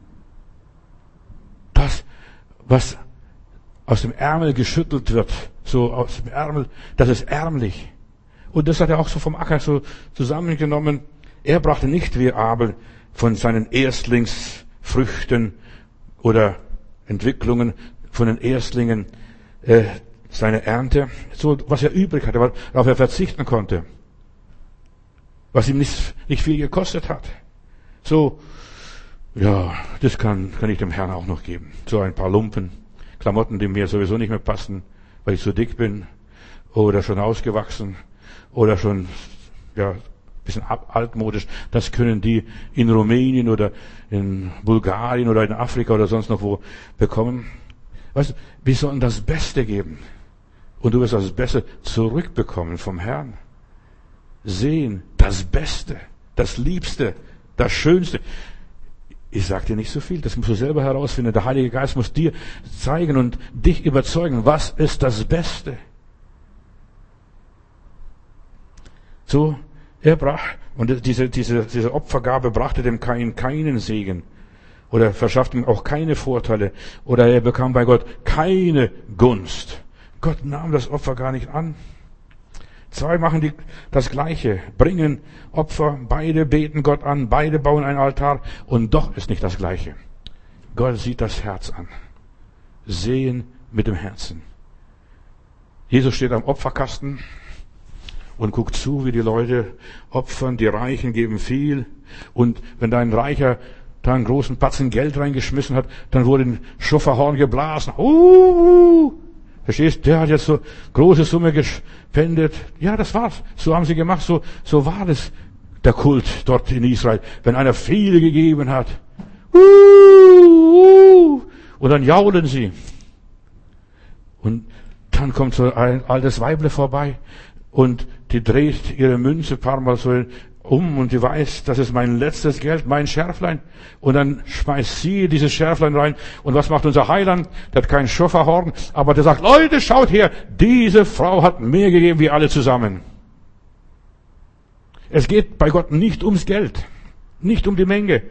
Das, was aus dem Ärmel geschüttelt wird, so aus dem Ärmel, das ist ärmlich. Und das hat er auch so vom Acker so zusammengenommen. Er brachte nicht wie Abel von seinen Erstlingsfrüchten oder Entwicklungen von den Erstlingen seine Ernte, so was er übrig hatte, worauf er verzichten konnte, was ihm nicht viel gekostet hat. So, ja, das kann ich dem Herrn auch noch geben. So ein paar Lumpen, Klamotten, die mir sowieso nicht mehr passen, weil ich zu dick bin oder schon ausgewachsen oder schon, ja, bisschen altmodisch. Das können die in Rumänien oder in Bulgarien oder in Afrika oder sonst noch wo bekommen. Weißt du, wir sollen das Beste geben. Und du wirst das Beste zurückbekommen vom Herrn. Sehen, das Beste, das Liebste, das Schönste. Ich sage dir nicht so viel, das musst du selber herausfinden. Der Heilige Geist muss dir zeigen und dich überzeugen, was ist das Beste. So, er brach, und diese Opfergabe brachte dem Kain keinen Segen. Oder verschaffte ihm auch keine Vorteile. Oder er bekam bei Gott keine Gunst. Gott nahm das Opfer gar nicht an. Zwei machen das Gleiche, bringen Opfer, beide beten Gott an, beide bauen einen Altar und doch ist nicht das Gleiche. Gott sieht das Herz an. Sehen mit dem Herzen. Jesus steht am Opferkasten und guckt zu, wie die Leute opfern. Die Reichen geben viel. Und wenn dein Reicher da einen großen Batzen Geld reingeschmissen hat, dann wurde ein Schofferhorn geblasen. Verstehst? Der hat jetzt so große Summe gespendet. Ja, das war's. So haben sie gemacht. So war das, der Kult dort in Israel. Wenn einer viel gegeben hat. Und dann jaulen sie. Und dann kommt so ein altes Weible vorbei. Und die dreht ihre Münze ein paar Mal so um und die weiß, das ist mein letztes Geld, mein Schärflein. Und dann schmeißt sie dieses Schärflein rein. Und was macht unser Heiland? Der hat keinen Schofferhorn, aber der sagt, Leute, schaut her, diese Frau hat mehr gegeben wie alle zusammen. Es geht bei Gott nicht ums Geld, nicht um die Menge.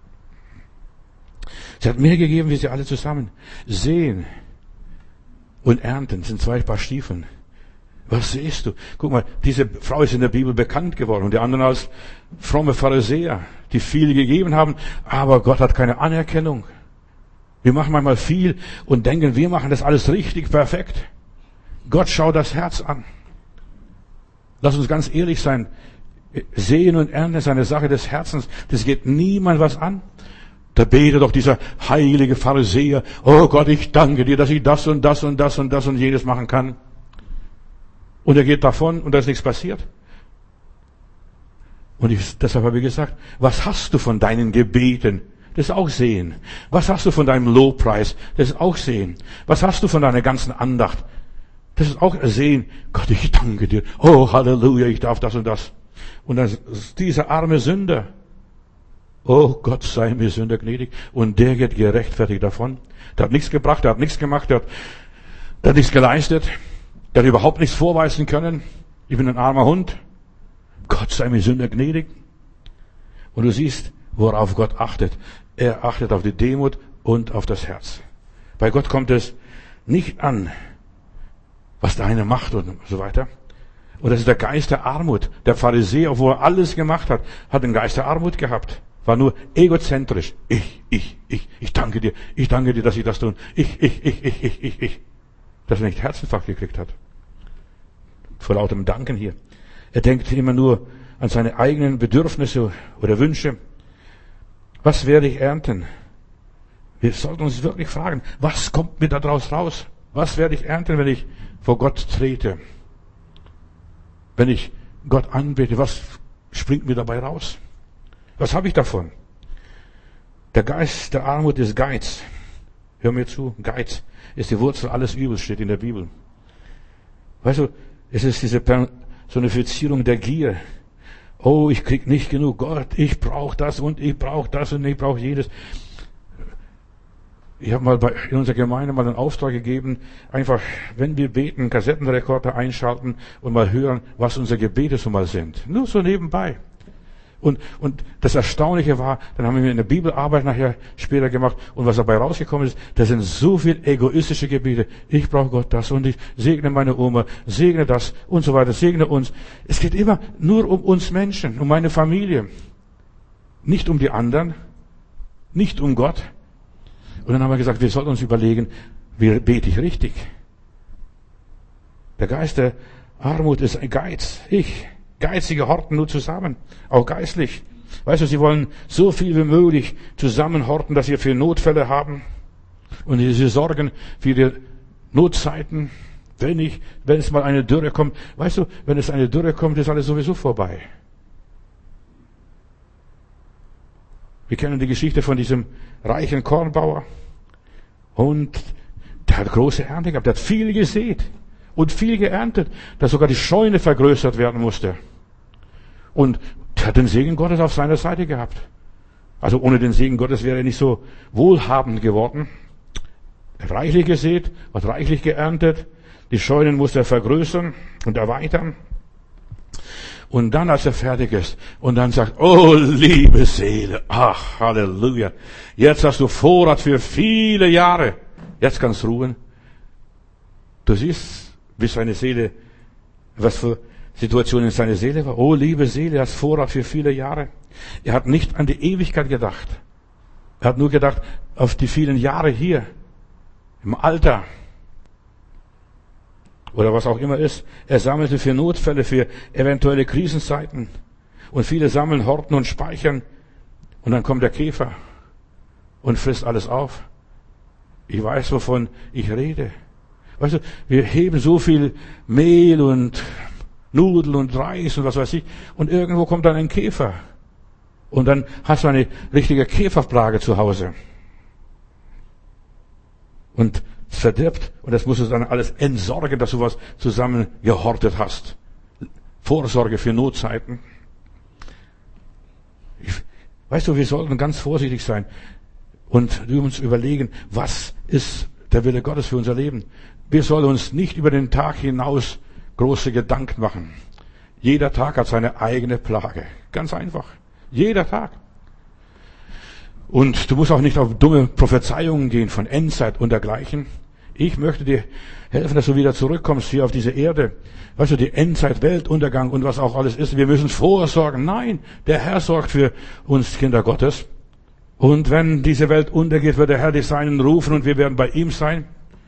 Sie hat mehr gegeben wie sie alle zusammen. Sehen und ernten sind zwei Paar Stiefeln. Was siehst du? Guck mal, diese Frau ist in der Bibel bekannt geworden und die anderen als fromme Pharisäer, die viel gegeben haben, aber Gott hat keine Anerkennung. Wir machen manchmal viel und denken, wir machen das alles richtig, perfekt. Gott schaut das Herz an. Lass uns ganz ehrlich sein. Sehen und Ernten ist eine Sache des Herzens. Das geht niemand was an. Da betet doch dieser heilige Pharisäer, oh Gott, ich danke dir, dass ich das und das und das und das und jenes machen kann. Und er geht davon und da ist nichts passiert. Und deshalb habe ich gesagt, was hast du von deinen Gebeten? Das ist auch Sehen. Was hast du von deinem Lobpreis? Das ist auch Sehen. Was hast du von deiner ganzen Andacht? Das ist auch Sehen. Gott, ich danke dir. Oh, Halleluja, ich darf das und das. Und dann ist dieser arme Sünder, Oh Gott sei mir Sünder gnädig. Und der geht gerechtfertigt davon. Der hat nichts gebracht, der hat nichts gemacht, der hat nichts geleistet. Der hat überhaupt nichts vorweisen können. Ich bin ein armer Hund. Gott sei mir Sünder gnädig. Und du siehst, worauf Gott achtet. Er achtet auf die Demut und auf das Herz. Bei Gott kommt es nicht an, was der eine macht und so weiter. Und das ist der Geist der Armut. Der Pharisäer, obwohl er alles gemacht hat, hat den Geist der Armut gehabt. War nur egozentrisch. Ich danke dir, dass ich das tun. Ich. Dass er nicht Herzinfarkt gekriegt hat. Vor lautem Danken hier. Er denkt immer nur an seine eigenen Bedürfnisse oder Wünsche. Was werde ich ernten? Wir sollten uns wirklich fragen, was kommt mir da draus raus? Was werde ich ernten, wenn ich vor Gott trete? Wenn ich Gott anbete, was springt mir dabei raus? Was habe ich davon? Der Geist der Armut ist Geiz. Hör mir zu, Geiz ist die Wurzel alles Übels, steht in der Bibel. Weißt du, es ist diese Personifizierung der Gier. Oh, ich krieg nicht genug. Gott, ich brauche das und ich brauche das und ich brauche jedes. Ich habe mal in unserer Gemeinde mal einen Auftrag gegeben, einfach, wenn wir beten, Kassettenrekorder einschalten und mal hören, was unsere Gebete so mal sind. Nur so nebenbei. Und das Erstaunliche war, dann haben wir eine Bibelarbeit nachher später gemacht und was dabei rausgekommen ist, da sind so viel egoistische Gebete. Ich brauche Gott das und ich segne meine Oma, segne das und so weiter, segne uns. Es geht immer nur um uns Menschen, um meine Familie. Nicht um die anderen, nicht um Gott. Und dann haben wir gesagt, wir sollten uns überlegen, wie bete ich richtig? Der Geist der Armut ist ein Geiz. Geizige horten nur zusammen, auch geistlich. Weißt du, sie wollen so viel wie möglich zusammenhorten, dass sie für Notfälle haben. Und sie sorgen für ihre Notzeiten. Wenn es mal eine Dürre kommt, weißt du, wenn es eine Dürre kommt, ist alles sowieso vorbei. Wir kennen die Geschichte von diesem reichen Kornbauer. Und der hat große Ernte gehabt, der hat viel gesät und viel geerntet, dass sogar die Scheune vergrößert werden musste. Und der hat den Segen Gottes auf seiner Seite gehabt. Also ohne den Segen Gottes wäre er nicht so wohlhabend geworden. Er hat reichlich gesät, hat reichlich geerntet. Die Scheunen musste er vergrößern und erweitern. Und dann, als er fertig ist, und dann sagt, oh, liebe Seele, ach, Halleluja, jetzt hast du Vorrat für viele Jahre. Jetzt kannst du ruhen. Du siehst, wie seine Seele, was für Situation in seiner Seele war. Oh, liebe Seele, hast Vorrat für viele Jahre. Er hat nicht an die Ewigkeit gedacht. Er hat nur gedacht auf die vielen Jahre hier, im Alter. Oder was auch immer ist. Er sammelte für Notfälle, für eventuelle Krisenzeiten. Und viele sammeln, horten und speichern. Und dann kommt der Käfer und frisst alles auf. Ich weiß, wovon ich rede. Weißt du, wir heben so viel Mehl und Nudeln und Reis und was weiß ich. Und irgendwo kommt dann ein Käfer. Und dann hast du eine richtige Käferplage zu Hause. Und es verdirbt. Und das musst du dann alles entsorgen, dass du was zusammen gehortet hast. Vorsorge für Notzeiten. Weißt du, wir sollten ganz vorsichtig sein. Und uns überlegen, was ist der Wille Gottes für unser Leben. Wir sollen uns nicht über den Tag hinaus große Gedanken machen. Jeder Tag hat seine eigene Plage. Ganz einfach. Jeder Tag. Und du musst auch nicht auf dumme Prophezeiungen gehen von Endzeit und dergleichen. Ich möchte dir helfen, dass du wieder zurückkommst hier auf diese Erde. Weißt du, die Endzeit, Weltuntergang und was auch alles ist. Wir müssen vorsorgen. Nein, der Herr sorgt für uns Kinder Gottes. Und wenn diese Welt untergeht, wird der Herr die Seinen rufen und wir werden bei ihm sein.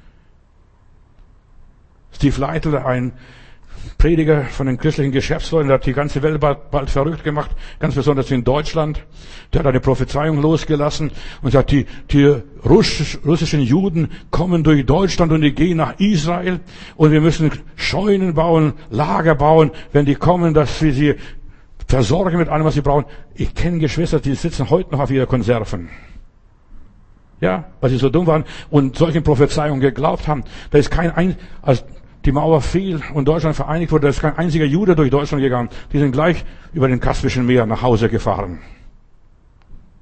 Steve Leitl, ein Prediger von den christlichen Geschäftsleuten, der hat die ganze Welt bald verrückt gemacht, ganz besonders in Deutschland. Der hat eine Prophezeiung losgelassen und sagt, die russischen Juden kommen durch Deutschland und die gehen nach Israel und wir müssen Scheunen bauen, Lager bauen, wenn die kommen, dass wir sie versorgen mit allem, was sie brauchen. Ich kenne Geschwister, die sitzen heute noch auf ihre Konserven. Ja, weil sie so dumm waren und solchen Prophezeiungen geglaubt haben. Da ist als die Mauer fiel und Deutschland vereinigt wurde, da ist kein einziger Jude durch Deutschland gegangen. Die sind gleich über den Kaspischen Meer nach Hause gefahren.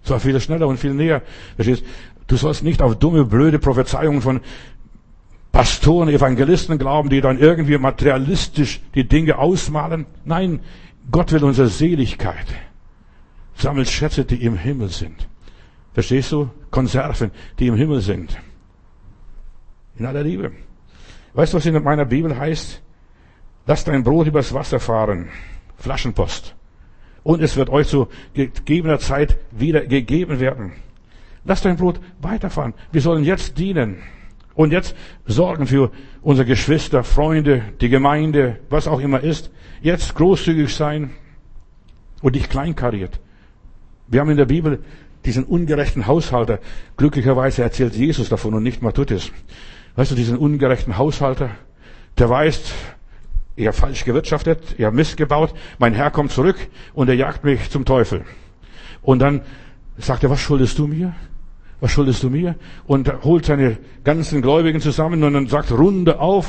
Zwar viel schneller und viel näher. Verstehst? Du sollst nicht auf dumme, blöde Prophezeiungen von Pastoren, Evangelisten glauben, die dann irgendwie materialistisch die Dinge ausmalen. Nein, Gott will unsere Seligkeit. Sammelt Schätze, die im Himmel sind. Verstehst du? Konserven, die im Himmel sind. In aller Liebe. Weißt du, was in meiner Bibel heißt? Lasst dein Brot übers Wasser fahren. Flaschenpost. Und es wird euch zu gegebener Zeit wieder gegeben werden. Lasst dein Brot weiterfahren. Wir sollen jetzt dienen. Und jetzt sorgen für unsere Geschwister, Freunde, die Gemeinde, was auch immer ist. Jetzt großzügig sein und nicht kleinkariert. Wir haben in der Bibel diesen ungerechten Haushalter. Glücklicherweise erzählt Jesus davon und nicht Matthäus. Weißt du, diesen ungerechten Haushalter, der weiß, ich habe falsch gewirtschaftet, ich habe Mist gebaut, mein Herr kommt zurück und er jagt mich zum Teufel. Und dann sagt er, was schuldest du mir? Was schuldest du mir? Und holt seine ganzen Gläubigen zusammen und dann sagt, runde auf,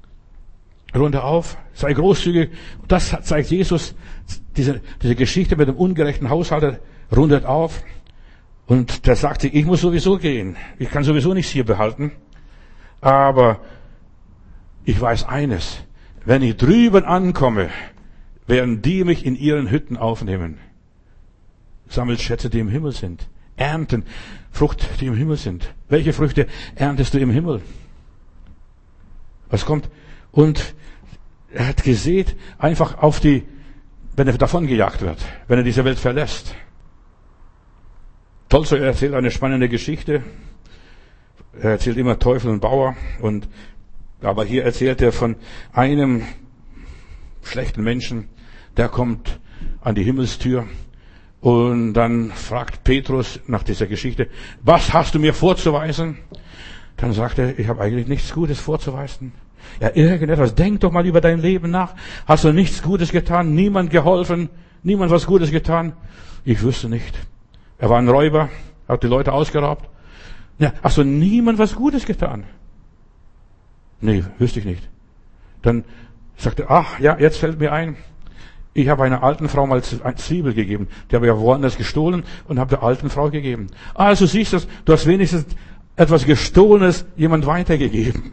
sei großzügig. Das zeigt Jesus, diese Geschichte mit dem ungerechten Haushalter, rundet auf. Und der sagte, ich muss sowieso gehen. Ich kann sowieso nichts hier behalten. Aber ich weiß eines. Wenn ich drüben ankomme, werden die mich in ihren Hütten aufnehmen. Sammelt Schätze, die im Himmel sind. Ernten Frucht, die im Himmel sind. Welche Früchte erntest du im Himmel? Was kommt? Und er hat gesät, einfach wenn er davon gejagt wird, wenn er diese Welt verlässt. Tolstoi erzählt eine spannende Geschichte. Er erzählt immer Teufel und Bauer. Aber hier erzählt er von einem schlechten Menschen, der kommt an die Himmelstür. Und dann fragt Petrus nach dieser Geschichte, was hast du mir vorzuweisen? Dann sagt er, ich habe eigentlich nichts Gutes vorzuweisen. Ja, irgendetwas. Denk doch mal über dein Leben nach. Hast du nichts Gutes getan? Niemand geholfen? Niemand was Gutes getan? Ich wüsste nicht. Er war ein Räuber, hat die Leute ausgeraubt. Ja, hast du niemand was Gutes getan? Nee, wüsste ich nicht. Dann sagt er, ach ja, jetzt fällt mir ein. Ich habe einer alten Frau mal eine Zwiebel gegeben. Die habe ich ja woanders gestohlen und habe der alten Frau gegeben. Also siehst du hast wenigstens etwas Gestohlenes jemand weitergegeben.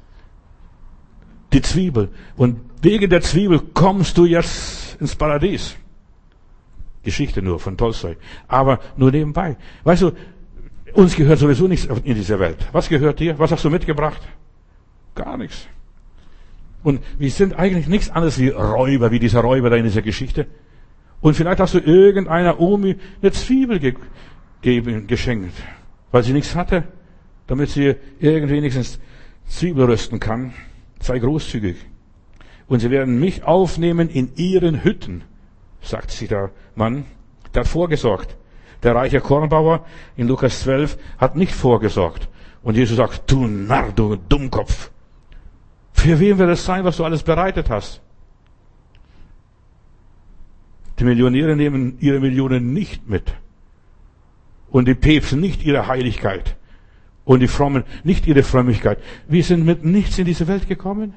Die Zwiebel. Und wegen der Zwiebel kommst du jetzt ins Paradies. Geschichte nur von Tolstoi. Aber nur nebenbei. Weißt du, uns gehört sowieso nichts in dieser Welt. Was gehört dir? Was hast du mitgebracht? Gar nichts. Und wir sind eigentlich nichts anderes wie Räuber, wie dieser Räuber da in dieser Geschichte. Und vielleicht hast du irgendeiner Omi eine Zwiebel geschenkt, weil sie nichts hatte, damit sie irgendwie wenigstens Zwiebel rösten kann. Sei großzügig. Und sie werden mich aufnehmen in ihren Hütten, sagt sich der Mann. Der hat vorgesorgt. Der reiche Kornbauer in Lukas 12 hat nicht vorgesorgt. Und Jesus sagt, du Narr, du Dummkopf. Für wen wird es sein, was du alles bereitet hast? Die Millionäre nehmen ihre Millionen nicht mit. Und die Päpste nicht ihre Heiligkeit. Und die Frommen nicht ihre Frömmigkeit. Wir sind mit nichts in diese Welt gekommen.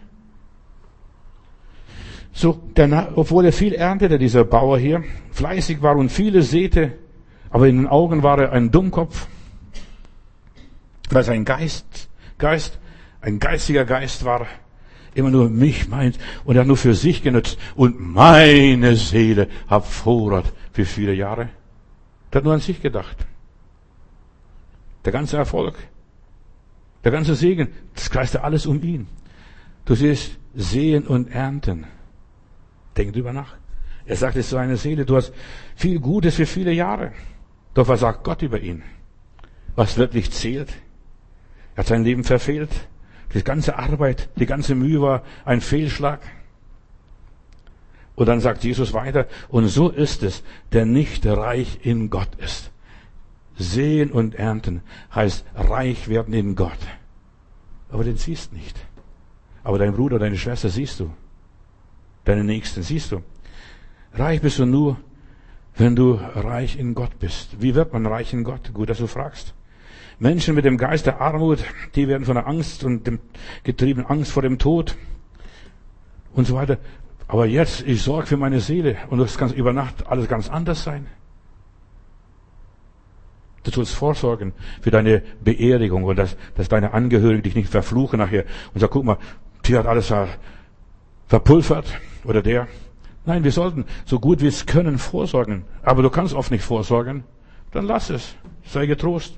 So, obwohl er viel erntete, dieser Bauer hier, fleißig war und viele säte, aber in den Augen war er ein Dummkopf, weil sein ein geistiger Geist war, immer nur mich meint und er hat nur für sich genutzt und meine Seele hat Vorrat für viele Jahre. Der hat nur an sich gedacht. Der ganze Erfolg, der ganze Segen, das kreiste alles um ihn. Du siehst, säen und ernten. Denk drüber nach. Er sagt es zu seiner Seele, du hast viel Gutes für viele Jahre. Doch was sagt Gott über ihn? Was wirklich zählt? Er hat sein Leben verfehlt. Die ganze Arbeit, die ganze Mühe war ein Fehlschlag. Und dann sagt Jesus weiter, und so ist es, der nicht reich in Gott ist. Säen und ernten heißt reich werden in Gott. Aber den siehst du nicht. Aber dein Bruder, deine Schwester siehst du. Deine Nächsten siehst du. Reich bist du nur, wenn du reich in Gott bist. Wie wird man reich in Gott? Gut, dass du fragst. Menschen mit dem Geist der Armut, die werden von der Angst und dem getrieben, Angst vor dem Tod und so weiter. Aber jetzt, ich sorge für meine Seele und das kann über Nacht alles ganz anders sein. Du sollst vorsorgen für deine Beerdigung und dass deine Angehörigen dich nicht verfluchen nachher und sagen, guck mal, die hat alles verpulvert oder der. Nein, wir sollten so gut wie es können vorsorgen. Aber du kannst oft nicht vorsorgen. Dann lass es. Sei getrost.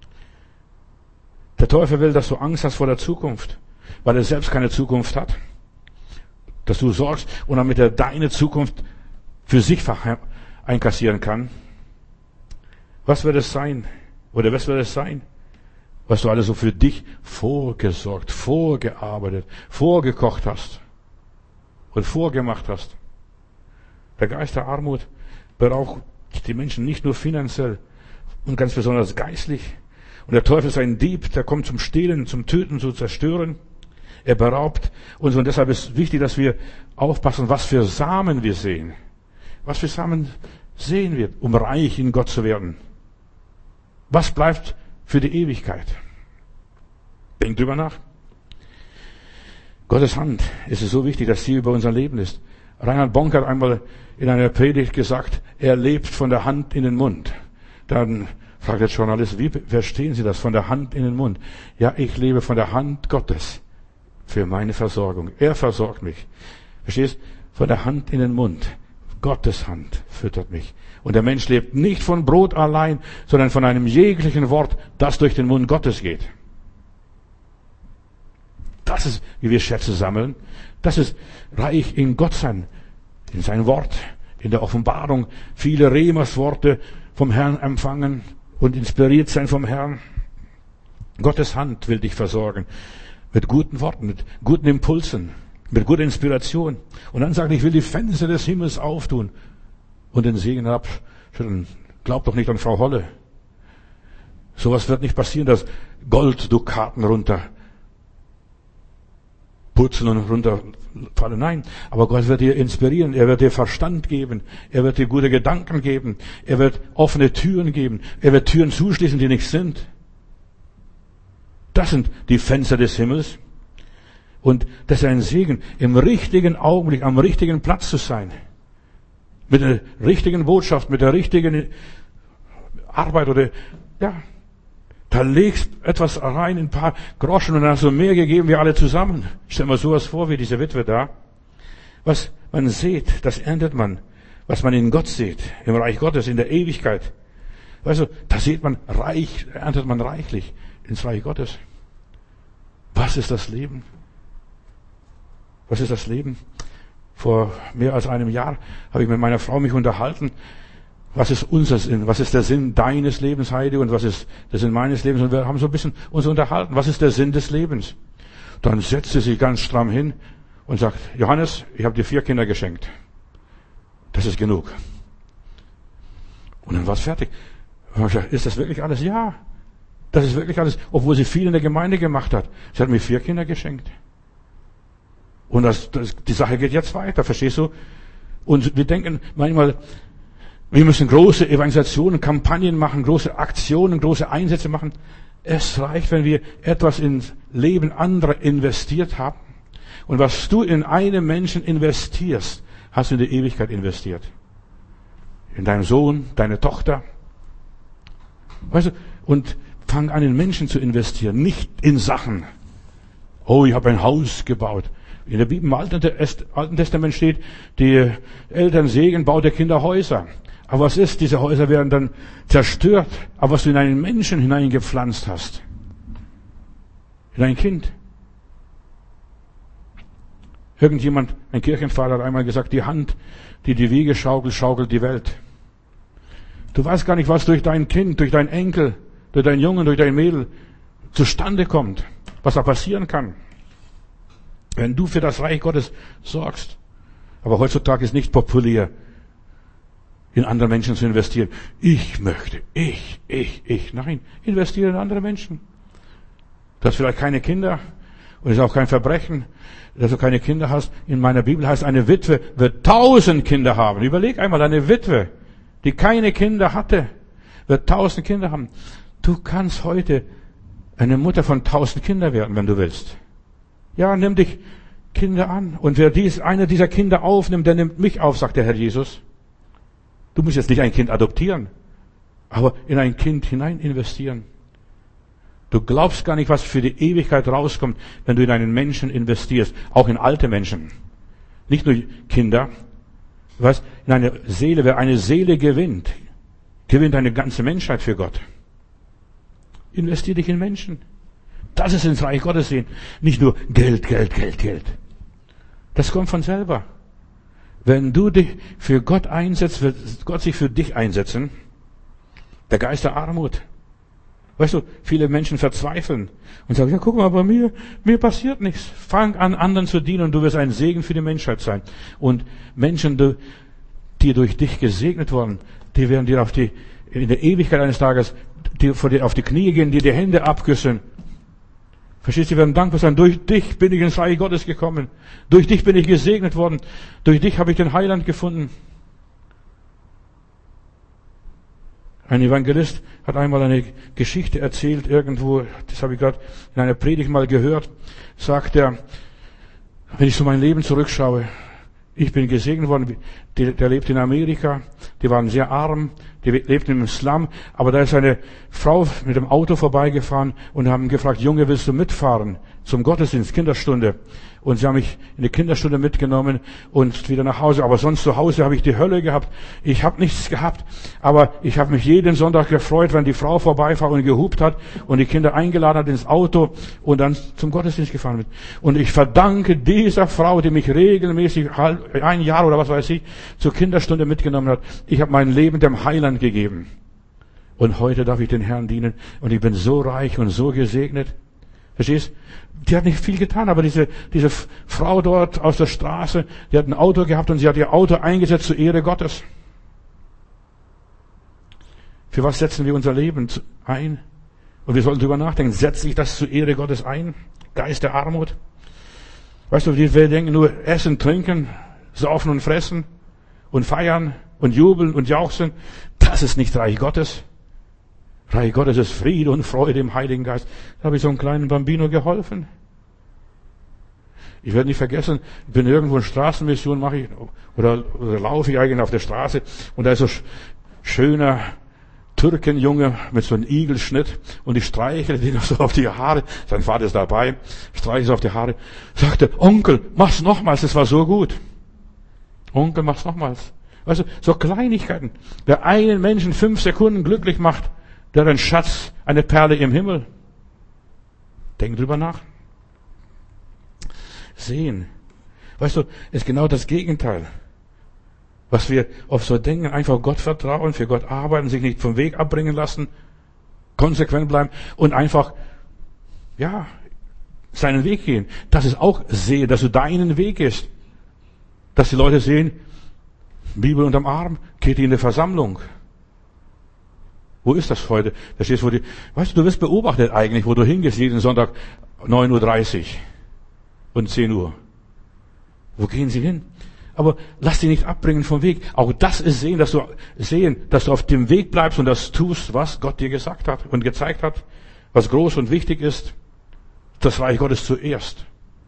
Der Teufel will, dass du Angst hast vor der Zukunft, weil er selbst keine Zukunft hat. Dass du sorgst und damit er deine Zukunft für sich einkassieren kann. Was wird es sein? Oder was wird es sein? Was du alles so für dich vorgesorgt, vorgearbeitet, vorgekocht hast und vorgemacht hast. Der Geist der Armut beraubt die Menschen nicht nur finanziell und ganz besonders geistlich. Und der Teufel ist ein Dieb, der kommt zum Stehlen, zum Töten, zu zerstören. Er beraubt uns und deshalb ist wichtig, dass wir aufpassen, was für Samen wir sehen. Was für Samen sehen wir, um reich in Gott zu werden. Was bleibt für die Ewigkeit? Denk drüber nach. Gottes Hand ist es so wichtig, dass sie über unser Leben ist. Reinhard Bonk hat einmal in einer Predigt gesagt, er lebt von der Hand in den Mund. Dann fragt der Journalist, wie verstehen Sie das, von der Hand in den Mund? Ja, ich lebe von der Hand Gottes für meine Versorgung. Er versorgt mich. Verstehst? Von der Hand in den Mund. Gottes Hand füttert mich. Und der Mensch lebt nicht von Brot allein, sondern von einem jeglichen Wort, das durch den Mund Gottes geht. Das ist, wie wir Schätze sammeln. Das ist reich in Gott sein, in sein Wort, in der Offenbarung. Viele Remas-Worte vom Herrn empfangen und inspiriert sein vom Herrn. Gottes Hand will dich versorgen. Mit guten Worten, mit guten Impulsen, mit guter Inspiration. Und dann sagt, ich will die Fenster des Himmels auftun und den Segen herabschütteln. Glaub doch nicht an Frau Holle. Sowas wird nicht passieren, dass Golddukaten runter putzen und runterfallen. Nein, aber Gott wird dir inspirieren. Er wird dir Verstand geben. Er wird dir gute Gedanken geben. Er wird offene Türen geben. Er wird Türen zuschließen, die nicht sind. Das sind die Fenster des Himmels. Und das ist ein Segen, im richtigen Augenblick, am richtigen Platz zu sein. Mit der richtigen Botschaft, mit der richtigen Arbeit oder, ja, da legst etwas rein, ein paar Groschen und dann hast du mehr gegeben wie alle zusammen. Stell dir mal sowas vor, wie diese Witwe da. Was man sieht, das erntet man. Was man in Gott sieht, im Reich Gottes, in der Ewigkeit. Weißt du, da sieht man erntet man reichlich ins Reich Gottes. Was ist das Leben? Was ist das Leben? Vor mehr als einem Jahr habe ich mit meiner Frau mich unterhalten. Was ist unser Sinn? Was ist der Sinn deines Lebens, Heidi? Und was ist der Sinn meines Lebens? Und wir haben so ein bisschen uns unterhalten. Was ist der Sinn des Lebens? Dann setzt sie sich ganz stramm hin und sagt, Johannes, ich habe dir 4 Kinder geschenkt. Das ist genug. Und dann war es fertig. Ist das wirklich alles? Ja, das ist wirklich alles. Obwohl sie viel in der Gemeinde gemacht hat. Sie hat mir 4 Kinder geschenkt. Und die Sache geht jetzt weiter, verstehst du? Und wir denken manchmal, wir müssen große Evangelisationen, Kampagnen machen, große Aktionen, große Einsätze machen. Es reicht, wenn wir etwas ins Leben anderer investiert haben. Und was du in einen Menschen investierst, hast du in die Ewigkeit investiert. In deinen Sohn, deine Tochter. Weißt du, und fang an, in Menschen zu investieren, nicht in Sachen. Oh, ich habe ein Haus gebaut. In der Bibel im Alten Testament steht, die Eltern segnen, baut der Kinder Häuser. Aber was ist? Diese Häuser werden dann zerstört. Aber was du in einen Menschen hineingepflanzt hast, in ein Kind. Irgendjemand, ein Kirchenvater hat einmal gesagt, die Hand, die die Wiege schaukelt, schaukelt die Welt. Du weißt gar nicht, was durch dein Kind, durch deinen Enkel, durch deinen Jungen, durch dein Mädel zustande kommt, was da passieren kann. Wenn du für das Reich Gottes sorgst. Aber heutzutage ist nicht populär, in andere Menschen zu investieren. Ich möchte, ich. Nein, investiere in andere Menschen. Du hast vielleicht keine Kinder und es ist auch kein Verbrechen, dass du keine Kinder hast. In meiner Bibel heißt, eine Witwe wird 1000 Kinder haben. Überleg einmal, eine Witwe, die keine Kinder hatte, wird 1000 Kinder haben. Du kannst heute eine Mutter von 1000 Kindern werden, wenn du willst. Ja, nimm dich Kinder an. Und wer einer dieser Kinder aufnimmt, der nimmt mich auf, sagt der Herr Jesus. Du musst jetzt nicht ein Kind adoptieren. Aber in ein Kind hinein investieren. Du glaubst gar nicht, was für die Ewigkeit rauskommt, wenn du in einen Menschen investierst. Auch in alte Menschen. Nicht nur Kinder. Was? In eine Seele, wer eine Seele gewinnt, gewinnt eine ganze Menschheit für Gott. Investier dich in Menschen. Das ist ins Reich Gottes sehen. Nicht nur Geld, Geld, Geld, Geld. Das kommt von selber. Wenn du dich für Gott einsetzt, wird Gott sich für dich einsetzen. Der Geist der Armut. Weißt du, viele Menschen verzweifeln und sagen, ja, guck mal, bei mir passiert nichts. Fang an, anderen zu dienen und du wirst ein Segen für die Menschheit sein. Und Menschen, die durch dich gesegnet wurden, die werden dir in der Ewigkeit eines Tages, vor dir auf die Knie gehen, dir die Hände abküssen. Verstehst du, die werden dankbar sein. Durch dich bin ich ins Reich Gottes gekommen. Durch dich bin ich gesegnet worden. Durch dich habe ich den Heiland gefunden. Ein Evangelist hat einmal eine Geschichte erzählt, irgendwo, das habe ich gerade in einer Predigt mal gehört, sagt er, wenn ich so mein Leben zurückschaue, ich bin gesegnet worden, der lebt in Amerika, die waren sehr arm, die lebten im Slum, aber da ist eine Frau mit dem Auto vorbeigefahren und haben gefragt, Junge, willst du mitfahren zum Gottesdienst, Kinderstunde? Und sie haben mich in die Kinderstunde mitgenommen und wieder nach Hause. Aber sonst zu Hause habe ich die Hölle gehabt. Ich habe nichts gehabt. Aber ich habe mich jeden Sonntag gefreut, wenn die Frau vorbeifuhr und gehupt hat und die Kinder eingeladen hat ins Auto und dann zum Gottesdienst gefahren wird. Und ich verdanke dieser Frau, die mich regelmäßig ein Jahr oder was weiß ich zur Kinderstunde mitgenommen hat. Ich habe mein Leben dem Heiland gegeben. Und heute darf ich den Herrn dienen. Und ich bin so reich und so gesegnet. Verstehst? Die hat nicht viel getan, aber diese Frau dort aus der Straße, die hat ein Auto gehabt und sie hat ihr Auto eingesetzt zur Ehre Gottes. Für was setzen wir unser Leben ein? Und wir sollten darüber nachdenken, setze ich das zur Ehre Gottes ein? Geist der Armut? Weißt du, wir denken nur essen, trinken, saufen und fressen und feiern und jubeln und jauchzen. Das ist nicht Reich Gottes. Reich Gottes ist Friede und Freude im Heiligen Geist. Da habe ich so einem kleinen Bambino geholfen. Ich werde nicht vergessen, ich bin irgendwo in Straßenmission, mache ich, oder laufe ich eigentlich auf der Straße, und da ist so schöner Türkenjunge mit so einem Igelschnitt, und ich streichle den so auf die Haare. Sein Vater ist dabei, streichle auf die Haare, sagte, Onkel, mach's nochmals, das war so gut. Onkel, mach's nochmals. Weißt du, so Kleinigkeiten. Wer einen Menschen 5 Sekunden glücklich macht, der hat einen Schatz, eine Perle im Himmel. Denk drüber nach. Sehen. Weißt du, ist genau das Gegenteil. Was wir oft so denken, einfach Gott vertrauen, für Gott arbeiten, sich nicht vom Weg abbringen lassen, konsequent bleiben und einfach, ja, seinen Weg gehen. Das ist auch sehen, dass du deinen Weg gehst. Dass die Leute sehen, Bibel unterm Arm, geht die in der Versammlung. Wo ist das heute? Da stehst du weißt du, du wirst beobachtet eigentlich, wo du hingehst jeden Sonntag 9:30 Uhr und 10 Uhr. Wo gehen sie hin? Aber lass dich nicht abbringen vom Weg. Auch das ist sehen, dass du auf dem Weg bleibst und das tust, was Gott dir gesagt hat und gezeigt hat, was groß und wichtig ist. Das Reich Gottes zuerst.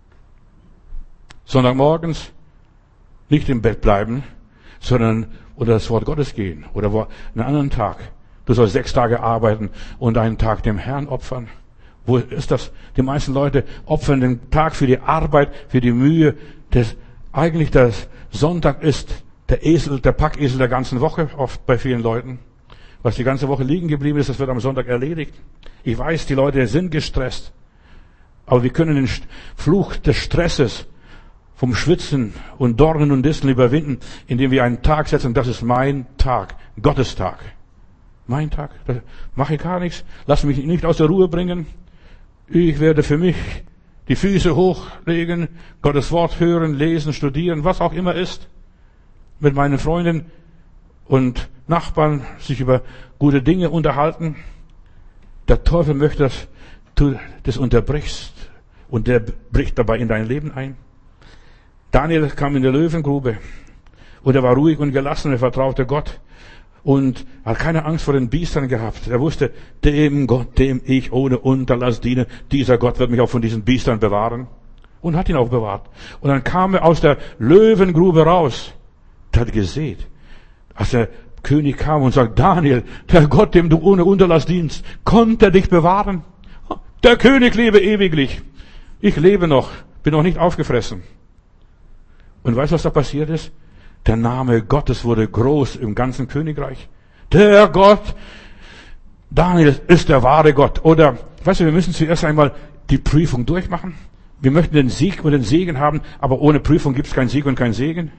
Sonntagmorgens nicht im Bett bleiben, sondern unter das Wort Gottes gehen oder einen anderen Tag. Du sollst 6 Tage arbeiten und einen Tag dem Herrn opfern. Wo ist das? Die meisten Leute opfern den Tag für die Arbeit, für die Mühe. Eigentlich der Sonntag ist der Packesel der ganzen Woche, oft bei vielen Leuten. Was die ganze Woche liegen geblieben ist, das wird am Sonntag erledigt. Ich weiß, die Leute sind gestresst. Aber wir können den Fluch des Stresses vom Schwitzen und Dornen und Disteln überwinden, indem wir einen Tag setzen. Das ist mein Tag, Gottes Tag. Mein Tag, da mache ich gar nichts, lass mich nicht aus der Ruhe bringen. Ich werde für mich die Füße hochlegen, Gottes Wort hören, lesen, studieren, was auch immer ist, mit meinen Freunden und Nachbarn sich über gute Dinge unterhalten. Der Teufel möchte, dass du das unterbrichst, und der bricht dabei in dein Leben ein. Daniel kam in der Löwengrube und er war ruhig und gelassen, er vertraute Gott. Und hat keine Angst vor den Biestern gehabt. Er wusste, dem Gott, dem ich ohne Unterlass diene, dieser Gott wird mich auch von diesen Biestern bewahren. Und hat ihn auch bewahrt. Und dann kam er aus der Löwengrube raus. Der hat gesehen, als er König kam und sagt, Daniel, der Gott, dem du ohne Unterlass dienst, konnte dich bewahren? Der König lebe ewiglich. Ich lebe noch, bin noch nicht aufgefressen. Und weißt du, was da passiert ist? Der Name Gottes wurde groß im ganzen Königreich. Der Gott, Daniel ist der wahre Gott. Oder, weißt du, wir müssen zuerst einmal die Prüfung durchmachen. Wir möchten den Sieg und den Segen haben, aber ohne Prüfung gibt es keinen Sieg und keinen Segen.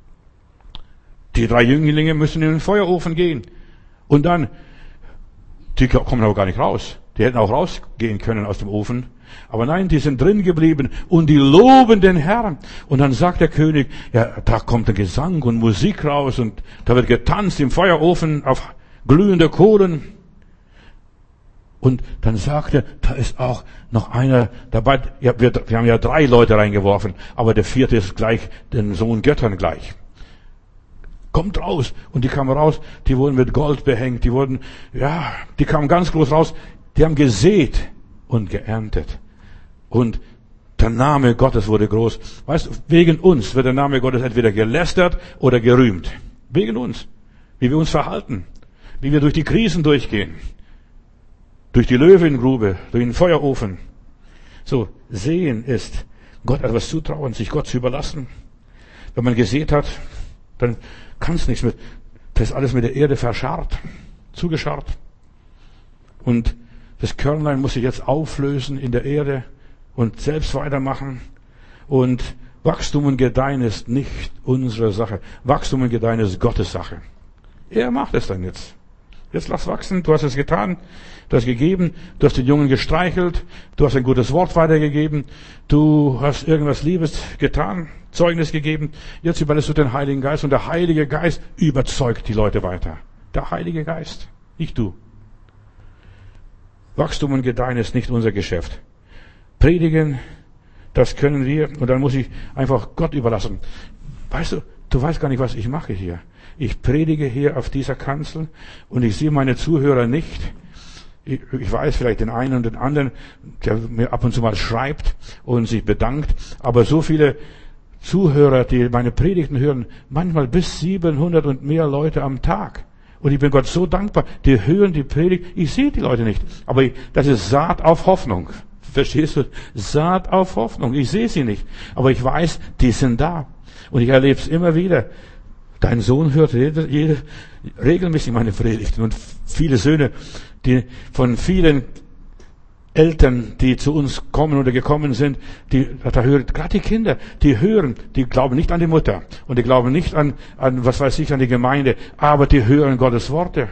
Die 3 Jünglinge müssen in den Feuerofen gehen. Und dann, die kommen aber gar nicht raus. Die hätten auch rausgehen können aus dem Ofen. Aber nein, die sind drin geblieben und die loben den Herrn. Und dann sagt der König, ja, da kommt der Gesang und Musik raus und da wird getanzt im Feuerofen auf glühende Kohlen. Und dann sagt er, da ist auch noch einer dabei. Ja, wir haben ja 3 Leute reingeworfen, aber der 4. ist gleich den Sohn Göttern gleich. Kommt raus. Und die kamen raus, die wurden mit Gold behängt, die kamen ganz groß raus. Die haben gesät und geerntet. Und der Name Gottes wurde groß. Weißt du, wegen uns wird der Name Gottes entweder gelästert oder gerühmt. Wegen uns. Wie wir uns verhalten. Wie wir durch die Krisen durchgehen. Durch die Löwengrube, durch den Feuerofen. So, sehen ist, Gott etwas zutrauen, sich Gott zu überlassen. Wenn man gesät hat, dann kann es nichts mehr. Das ist alles mit der Erde verscharrt, zugescharrt. Und das Körnlein muss sich jetzt auflösen in der Erde und selbst weitermachen. Und Wachstum und Gedeihen ist nicht unsere Sache. Wachstum und Gedeihen ist Gottes Sache. Er macht es dann jetzt. Jetzt lass wachsen. Du hast es getan. Du hast gegeben. Du hast den Jungen gestreichelt. Du hast ein gutes Wort weitergegeben. Du hast irgendwas Liebes getan. Zeugnis gegeben. Jetzt überlässt du den Heiligen Geist. Und der Heilige Geist überzeugt die Leute weiter. Der Heilige Geist. Nicht du. Wachstum und Gedeihen ist nicht unser Geschäft. Predigen, das können wir. Und dann muss ich einfach Gott überlassen. Weißt du, du weißt gar nicht, was ich mache hier. Ich predige hier auf dieser Kanzel und ich sehe meine Zuhörer nicht. Ich weiß vielleicht den einen und den anderen, der mir ab und zu mal schreibt und sich bedankt. Aber so viele Zuhörer, die meine Predigten hören, manchmal bis 700 und mehr Leute am Tag. Und ich bin Gott so dankbar. Die hören die Predigt. Ich sehe die Leute nicht. Aber das ist Saat auf Hoffnung. Verstehst du? Saat auf Hoffnung. Ich sehe sie nicht. Aber ich weiß, die sind da. Und ich erlebe es immer wieder. Dein Sohn hört regelmäßig meine Predigten. Und viele Söhne, die von vielen Eltern, die zu uns kommen oder gekommen sind, da hören, gerade die Kinder, die hören, die glauben nicht an die Mutter und die glauben nicht an was weiß ich, an die Gemeinde, aber die hören Gottes Worte.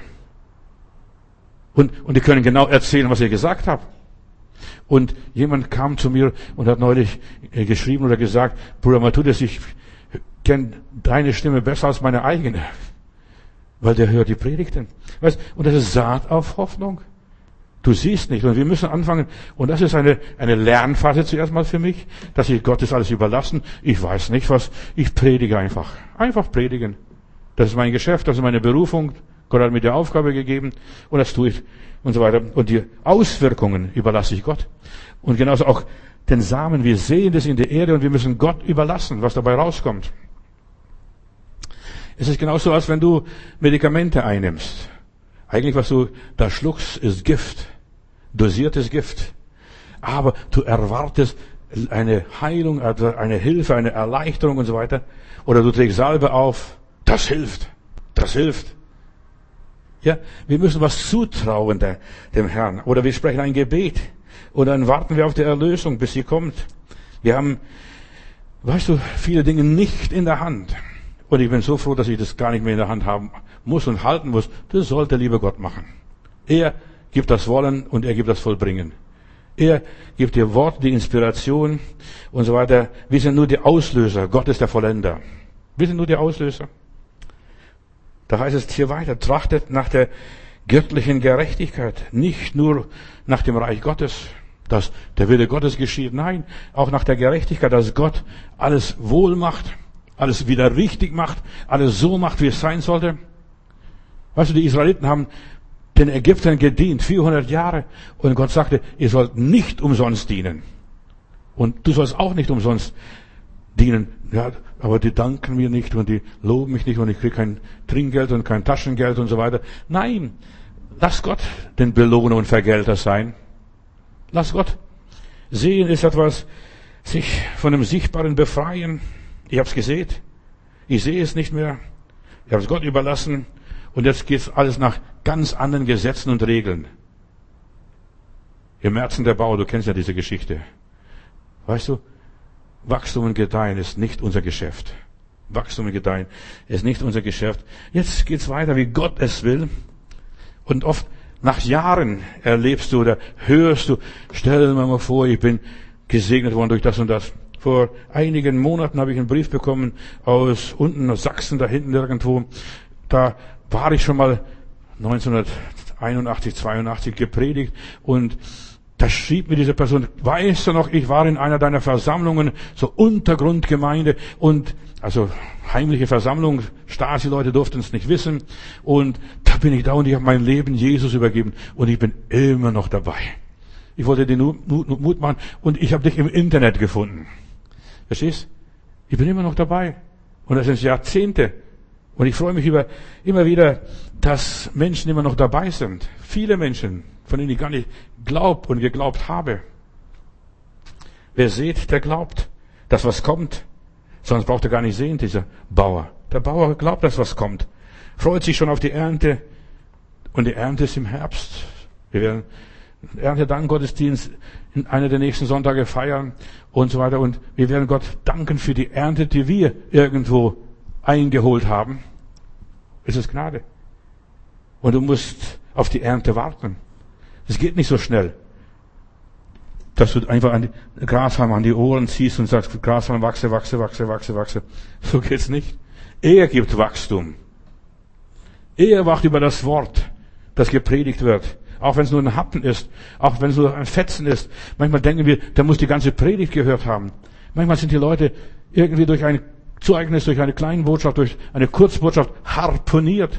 Und die können genau erzählen, was ich gesagt habe. Und jemand kam zu mir und hat neulich geschrieben oder gesagt, Bruder Matthäus, ich kenne deine Stimme besser als meine eigene. Weil der hört die Predigten. Weißt, und das ist Saat auf Hoffnung. Du siehst nicht. Und wir müssen anfangen. Und das ist eine Lernphase zuerst mal für mich, dass ich Gott das alles überlassen. Ich weiß nicht was. Ich predige einfach. Einfach predigen. Das ist mein Geschäft. Das ist meine Berufung. Gott hat mir die Aufgabe gegeben. Und das tue ich. Und so weiter. Und die Auswirkungen überlasse ich Gott. Und genauso auch den Samen. Wir sehen das in der Erde und wir müssen Gott überlassen, was dabei rauskommt. Es ist genauso, als wenn du Medikamente einnimmst. Eigentlich, was du da schluckst, ist Gift. Dosiertes Gift. Aber du erwartest eine Heilung, also eine Hilfe, eine Erleichterung und so weiter. Oder du trägst Salbe auf. Das hilft. Das hilft. Ja, wir müssen was zutrauen dem Herrn. Oder wir sprechen ein Gebet. Und dann warten wir auf die Erlösung, bis sie kommt. Wir haben, weißt du, viele Dinge nicht in der Hand. Und ich bin so froh, dass ich das gar nicht mehr in der Hand haben muss und halten muss. Das soll der liebe Gott machen. Er gibt das Wollen und er gibt das Vollbringen. Er gibt dir Wort, die Inspiration und so weiter. Wir sind nur die Auslöser. Gott ist der Vollender. Wir sind nur die Auslöser. Da heißt es hier weiter, trachtet nach der göttlichen Gerechtigkeit. Nicht nur nach dem Reich Gottes, dass der Wille Gottes geschieht. Nein, auch nach der Gerechtigkeit, dass Gott alles wohl macht. Alles wieder richtig macht, alles so macht, wie es sein sollte. Weißt du, die Israeliten haben den Ägyptern gedient, 400 Jahre. Und Gott sagte, ihr sollt nicht umsonst dienen. Und du sollst auch nicht umsonst dienen. Ja, aber die danken mir nicht und die loben mich nicht und ich kriege kein Trinkgeld und kein Taschengeld und so weiter. Nein, lass Gott den Belohner und Vergelter sein. Lass Gott. Sehen ist etwas, sich von dem Sichtbaren befreien. Ich habe es gesehen. Ich sehe es nicht mehr. Ich habe es Gott überlassen. Und jetzt geht alles nach ganz anderen Gesetzen und Regeln. Im Märzen der Bauer, du kennst ja diese Geschichte. Weißt du, Wachstum und Gedeihen ist nicht unser Geschäft. Wachstum und Gedeihen ist nicht unser Geschäft. Jetzt geht's weiter, wie Gott es will. Und oft nach Jahren erlebst du oder hörst du, stell dir mal vor, ich bin gesegnet worden durch das und das. Vor einigen Monaten habe ich einen Brief bekommen aus unten aus Sachsen, da hinten irgendwo. Da war ich schon mal 1981, 82 gepredigt und da schrieb mir diese Person, weißt du noch, ich war in einer deiner Versammlungen, so Untergrundgemeinde und also heimliche Versammlung, Stasi-Leute durften es nicht wissen und da bin ich da und ich habe mein Leben Jesus übergeben und ich bin immer noch dabei. Ich wollte dir nur Mut machen und ich habe dich im Internet gefunden. Verstehst? Ich bin immer noch dabei und das sind Jahrzehnte. Und ich freue mich immer wieder, dass Menschen immer noch dabei sind. Viele Menschen, von denen ich gar nicht glaubt und geglaubt habe. Wer sieht, der glaubt, dass was kommt. Sonst braucht er gar nicht sehen, dieser Bauer. Der Bauer glaubt, dass was kommt. Freut sich schon auf die Ernte. Und die Ernte ist im Herbst. Wir werden Erntedankgottesdienst in einer der nächsten Sonntage feiern und so weiter. Und wir werden Gott danken für die Ernte, die wir irgendwo eingeholt haben. Es ist Gnade. Und du musst auf die Ernte warten. Es geht nicht so schnell, dass du einfach an die Grashalm an die Ohren ziehst und sagst, Grashalm wachse, wachse, wachse, wachse, wachse. So geht's nicht. Er gibt Wachstum. Er wacht über das Wort, das gepredigt wird. Auch wenn es nur ein Happen ist, auch wenn es nur ein Fetzen ist. Manchmal denken wir, der muss die ganze Predigt gehört haben. Manchmal sind die Leute irgendwie durch ein Zeugnis, durch eine kleine Botschaft, durch eine Kurzbotschaft harponiert.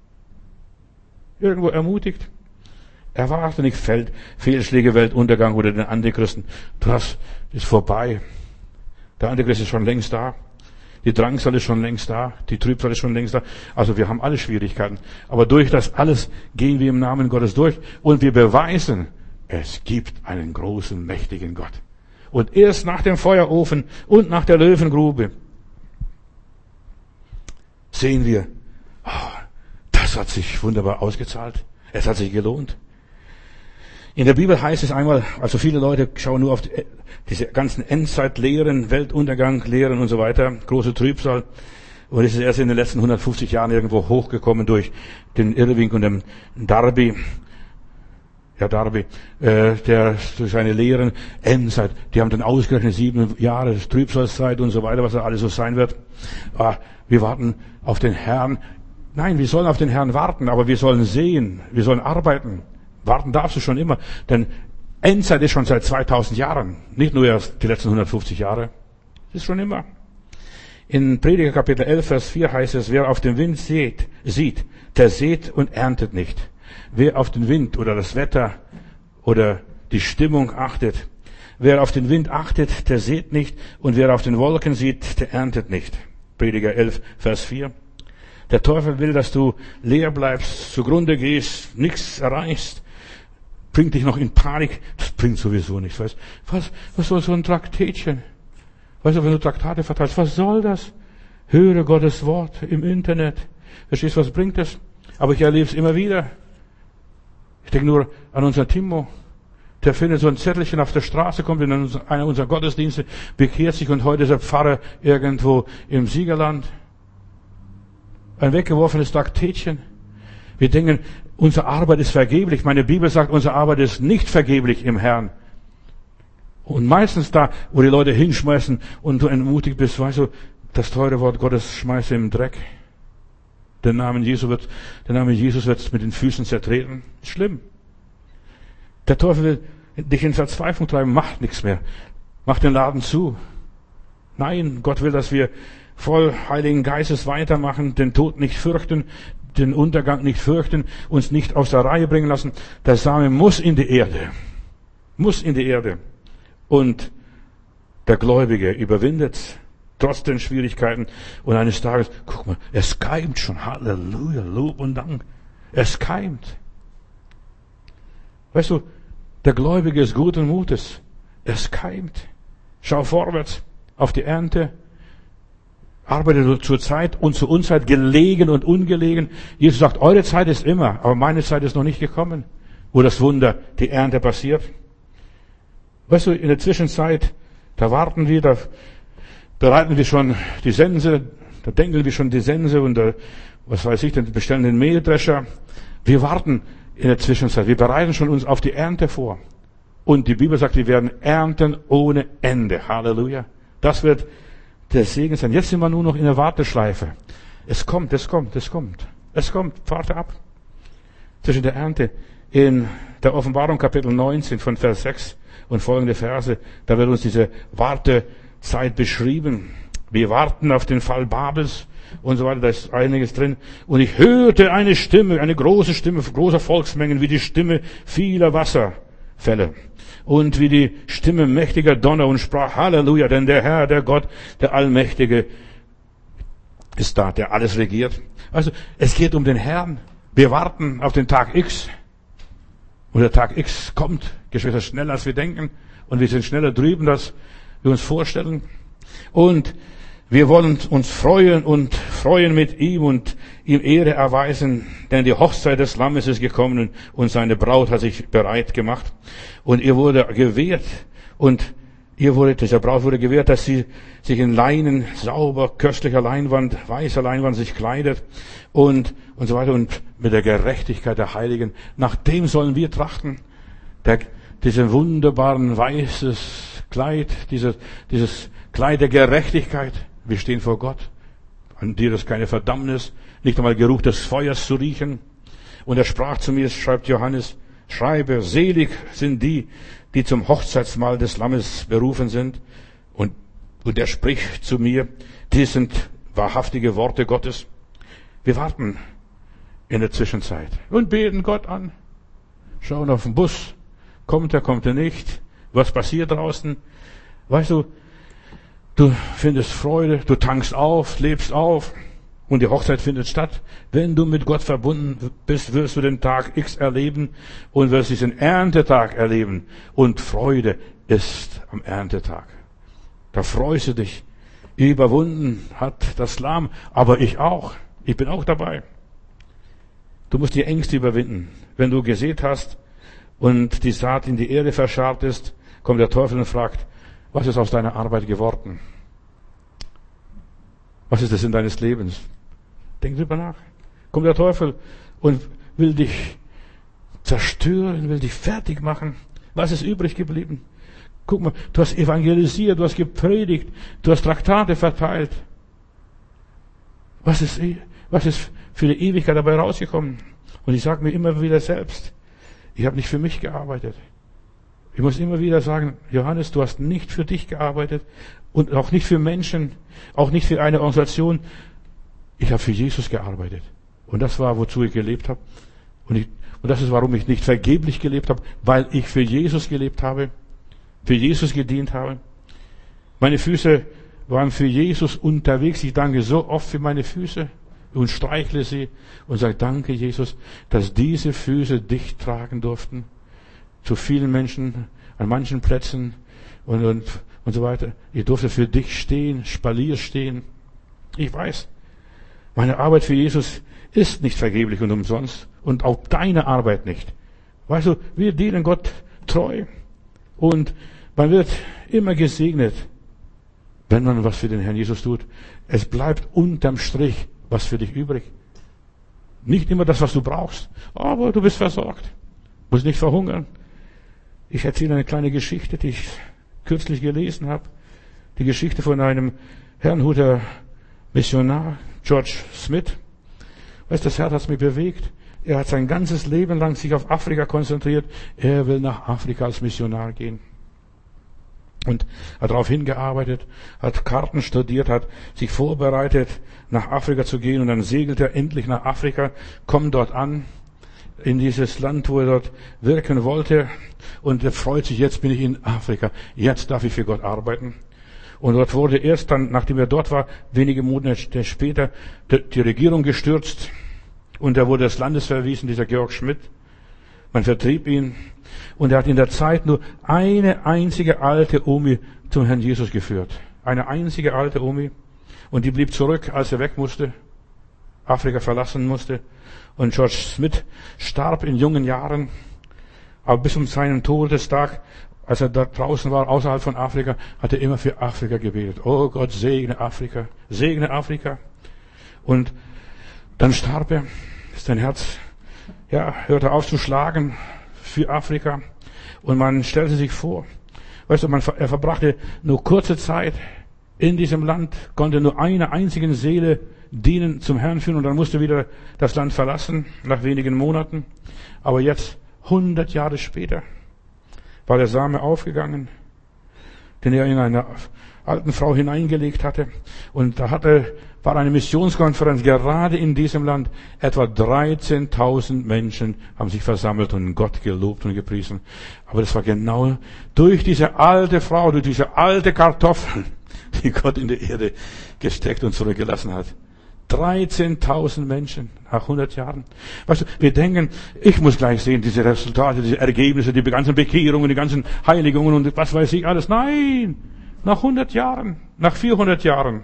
Irgendwo ermutigt. Erwarte nicht Fehlschläge, Weltuntergang oder den Antichristen. Das ist vorbei. Der Antichrist ist schon längst da. Die Drangsal ist schon längst da. Die Trübsal ist schon längst da. Also wir haben alle Schwierigkeiten. Aber durch das alles gehen wir im Namen Gottes durch. Und wir beweisen, es gibt einen großen, mächtigen Gott. Und erst nach dem Feuerofen und nach der Löwengrube sehen wir, das hat sich wunderbar ausgezahlt. Es hat sich gelohnt. In der Bibel heißt es einmal, also viele Leute schauen nur auf diese ganzen Endzeitlehren, Weltuntergang-Lehren und so weiter, große Trübsal. Und es ist erst in den letzten 150 Jahren irgendwo hochgekommen durch den Irving und den Darby. Ja, Darby, der durch seine Lehren, Endzeit, die haben dann ausgerechnet 7 Jahre Trübsalzeit und so weiter, was da alles so sein wird. Wir warten auf den Herrn. Nein, wir sollen auf den Herrn warten, aber wir sollen sehen, wir sollen arbeiten. Warten darfst du schon immer, denn Endzeit ist schon seit 2000 Jahren, nicht nur erst die letzten 150 Jahre. Das ist schon immer. In Prediger Kapitel 11, Vers 4 heißt es, wer auf den Wind sieht, der sät und erntet nicht. Wer auf den Wind oder das Wetter oder die Stimmung achtet, wer auf den Wind achtet, der sät nicht, und wer auf den Wolken sieht, der erntet nicht. Prediger 11, Vers 4. Der Teufel will, dass du leer bleibst, zugrunde gehst, nichts erreichst, bringt dich noch in Panik. Das bringt sowieso nichts. Weißt, was soll so ein Traktätchen? Weißt du, wenn du Traktate verteilst, was soll das? Höre Gottes Wort im Internet. Verstehst du, was bringt das? Aber ich erlebe es immer wieder. Ich denke nur an unseren Timo. Der findet so ein Zettelchen auf der Straße, kommt in einer unserer Gottesdienste, bekehrt sich und heute ist er Pfarrer irgendwo im Siegerland. Ein weggeworfenes Traktätchen. Wir denken, unsere Arbeit ist vergeblich. Meine Bibel sagt, unsere Arbeit ist nicht vergeblich im Herrn. Und meistens da, wo die Leute hinschmeißen und du entmutigt bist, weißt du, das teure Wort Gottes schmeißt im Dreck. Der Name Jesus wird mit den Füßen zertreten. Schlimm. Der Teufel will dich in Verzweiflung treiben, macht nichts mehr. Mach den Laden zu. Nein, Gott will, dass wir voll Heiligen Geistes weitermachen, den Tod nicht fürchten, den Untergang nicht fürchten, uns nicht aus der Reihe bringen lassen. Der Same muss in die Erde. Muss in die Erde. Und der Gläubige überwindet trotz den Schwierigkeiten. Und eines Tages, guck mal, es keimt schon. Halleluja, Lob und Dank. Es keimt. Weißt du, der Gläubige ist guten Mutes. Es keimt. Schau vorwärts auf die Ernte. Arbeite zur Zeit und zur Unzeit, gelegen und ungelegen. Jesus sagt, eure Zeit ist immer, aber meine Zeit ist noch nicht gekommen, wo das Wunder, die Ernte passiert. Weißt du, in der Zwischenzeit, da warten wir, da bereiten wir schon die Sense, da denken wir schon die Sense und was weiß ich, dann bestellen den Mähdrescher. Wir warten in der Zwischenzeit, wir bereiten schon uns auf die Ernte vor. Und die Bibel sagt, wir werden ernten ohne Ende. Halleluja. Das wird der Segen sein. Jetzt sind wir nur noch in der Warteschleife. Es kommt, es kommt, es kommt. Es kommt, warte ab. Zwischen der Ernte. In der Offenbarung Kapitel 19 von Vers 6 und folgende Verse, da wird uns diese Wartezeit beschrieben. Wir warten auf den Fall Babels und so weiter, da ist einiges drin. Und ich hörte eine Stimme, eine große Stimme, großer Volksmengen, wie die Stimme vieler Wasserfälle. Und wie die Stimme mächtiger Donner und sprach, Halleluja, denn der Herr, der Gott, der Allmächtige ist da, der alles regiert. Also, es geht um den Herrn. Wir warten auf den Tag X. Und der Tag X kommt, Geschwister, schneller als wir denken. Und wir sind schneller drüben, als wir uns vorstellen. Und wir wollen uns freuen mit ihm und ihm Ehre erweisen, denn die Hochzeit des Lammes ist gekommen und seine Braut hat sich bereit gemacht. Und ihr wurde gewährt dieser Braut wurde gewährt, dass sie sich in Leinen, sauber, köstlicher Leinwand, weißer Leinwand sich kleidet und so weiter und mit der Gerechtigkeit der Heiligen. Nach dem sollen wir trachten. Diesen wunderbaren weißes Kleid, dieses Kleid der Gerechtigkeit. Wir stehen vor Gott. An dir ist keine Verdammnis, nicht einmal Geruch des Feuers zu riechen. Und er sprach zu mir, schreibt Johannes, schreibe, selig sind die, die zum Hochzeitsmahl des Lammes berufen sind. Und er spricht zu mir, die sind wahrhaftige Worte Gottes. Wir warten in der Zwischenzeit und beten Gott an. Schauen auf den Bus. Kommt er nicht? Was passiert draußen? Weißt du, du findest Freude, du tankst auf, lebst auf und die Hochzeit findet statt. Wenn du mit Gott verbunden bist, wirst du den Tag X erleben und wirst diesen Erntetag erleben. Und Freude ist am Erntetag. Da freust du dich. Überwunden hat das Lamm, aber ich auch. Ich bin auch dabei. Du musst die Ängste überwinden. Wenn du gesät hast und die Saat in die Erde verscharrt ist, kommt der Teufel und fragt, was ist aus deiner Arbeit geworden? Was ist der Sinn deines Lebens? Denk drüber nach. Kommt der Teufel und will dich zerstören, will dich fertig machen. Was ist übrig geblieben? Guck mal, du hast evangelisiert, du hast gepredigt, du hast Traktate verteilt. Was ist für die Ewigkeit dabei rausgekommen? Und ich sage mir immer wieder selbst, ich habe nicht für mich gearbeitet. Ich muss immer wieder sagen, Johannes, du hast nicht für dich gearbeitet und auch nicht für Menschen, auch nicht für eine Organisation. Ich habe für Jesus gearbeitet. Und das war, wozu ich gelebt habe. Und das ist, warum ich nicht vergeblich gelebt habe, weil ich für Jesus gelebt habe, für Jesus gedient habe. Meine Füße waren für Jesus unterwegs. Ich danke so oft für meine Füße und streichle sie und sage, danke Jesus, dass diese Füße dich tragen durften. Zu vielen Menschen, an manchen Plätzen und so weiter. Ich durfte für dich stehen, Spalier stehen. Ich weiß, meine Arbeit für Jesus ist nicht vergeblich und umsonst und auch deine Arbeit nicht. Weißt du, wir dienen Gott treu und man wird immer gesegnet, wenn man was für den Herrn Jesus tut. Es bleibt unterm Strich was für dich übrig. Nicht immer das, was du brauchst, aber du bist versorgt. Musst nicht verhungern. Ich erzähle eine kleine Geschichte, die ich kürzlich gelesen habe. Die Geschichte von einem Herrnhuter Missionar, George Smith. Weißt du, das Herz hat mich bewegt. Er hat sein ganzes Leben lang sich auf Afrika konzentriert. Er will nach Afrika als Missionar gehen. Und hat darauf hingearbeitet, hat Karten studiert, hat sich vorbereitet, nach Afrika zu gehen. Und dann segelt er endlich nach Afrika, kommt dort an, in dieses Land, wo er dort wirken wollte. Und er freut sich, jetzt bin ich in Afrika. Jetzt darf ich für Gott arbeiten. Und dort wurde erst dann, nachdem er dort war, wenige Monate später, die Regierung gestürzt. Und er wurde des Landes verwiesen, dieser Georg Schmidt. Man vertrieb ihn. Und er hat in der Zeit nur eine einzige alte Omi zum Herrn Jesus geführt. Eine einzige alte Omi. Und die blieb zurück, als er weg musste, Afrika verlassen musste. Und George Smith starb in jungen Jahren. Aber bis um seinen Todestag, als er da draußen war, außerhalb von Afrika, hat er immer für Afrika gebetet. Oh Gott, segne Afrika, segne Afrika. Und dann starb er. Sein Herz, hörte auf zu schlagen für Afrika. Und man stellte sich vor, weißt du, er verbrachte nur kurze Zeit in diesem Land, konnte nur einer einzigen Seele dienen, zum Herrn führen, und dann musste wieder das Land verlassen, nach wenigen Monaten. Aber jetzt, 100 Jahre später, war der Same aufgegangen, den er in eine alten Frau hineingelegt hatte. Und da war eine Missionskonferenz gerade in diesem Land. Etwa 13.000 Menschen haben sich versammelt und Gott gelobt und gepriesen. Aber das war genau durch diese alte Frau, durch diese alte Kartoffel, die Gott in die Erde gesteckt und zurückgelassen hat. 13.000 Menschen nach 100 Jahren. Weißt du, wir denken, ich muss gleich sehen, diese Resultate, diese Ergebnisse, die ganzen Bekehrungen, die ganzen Heiligungen und was weiß ich alles. Nein! Nach 100 Jahren, nach 400 Jahren.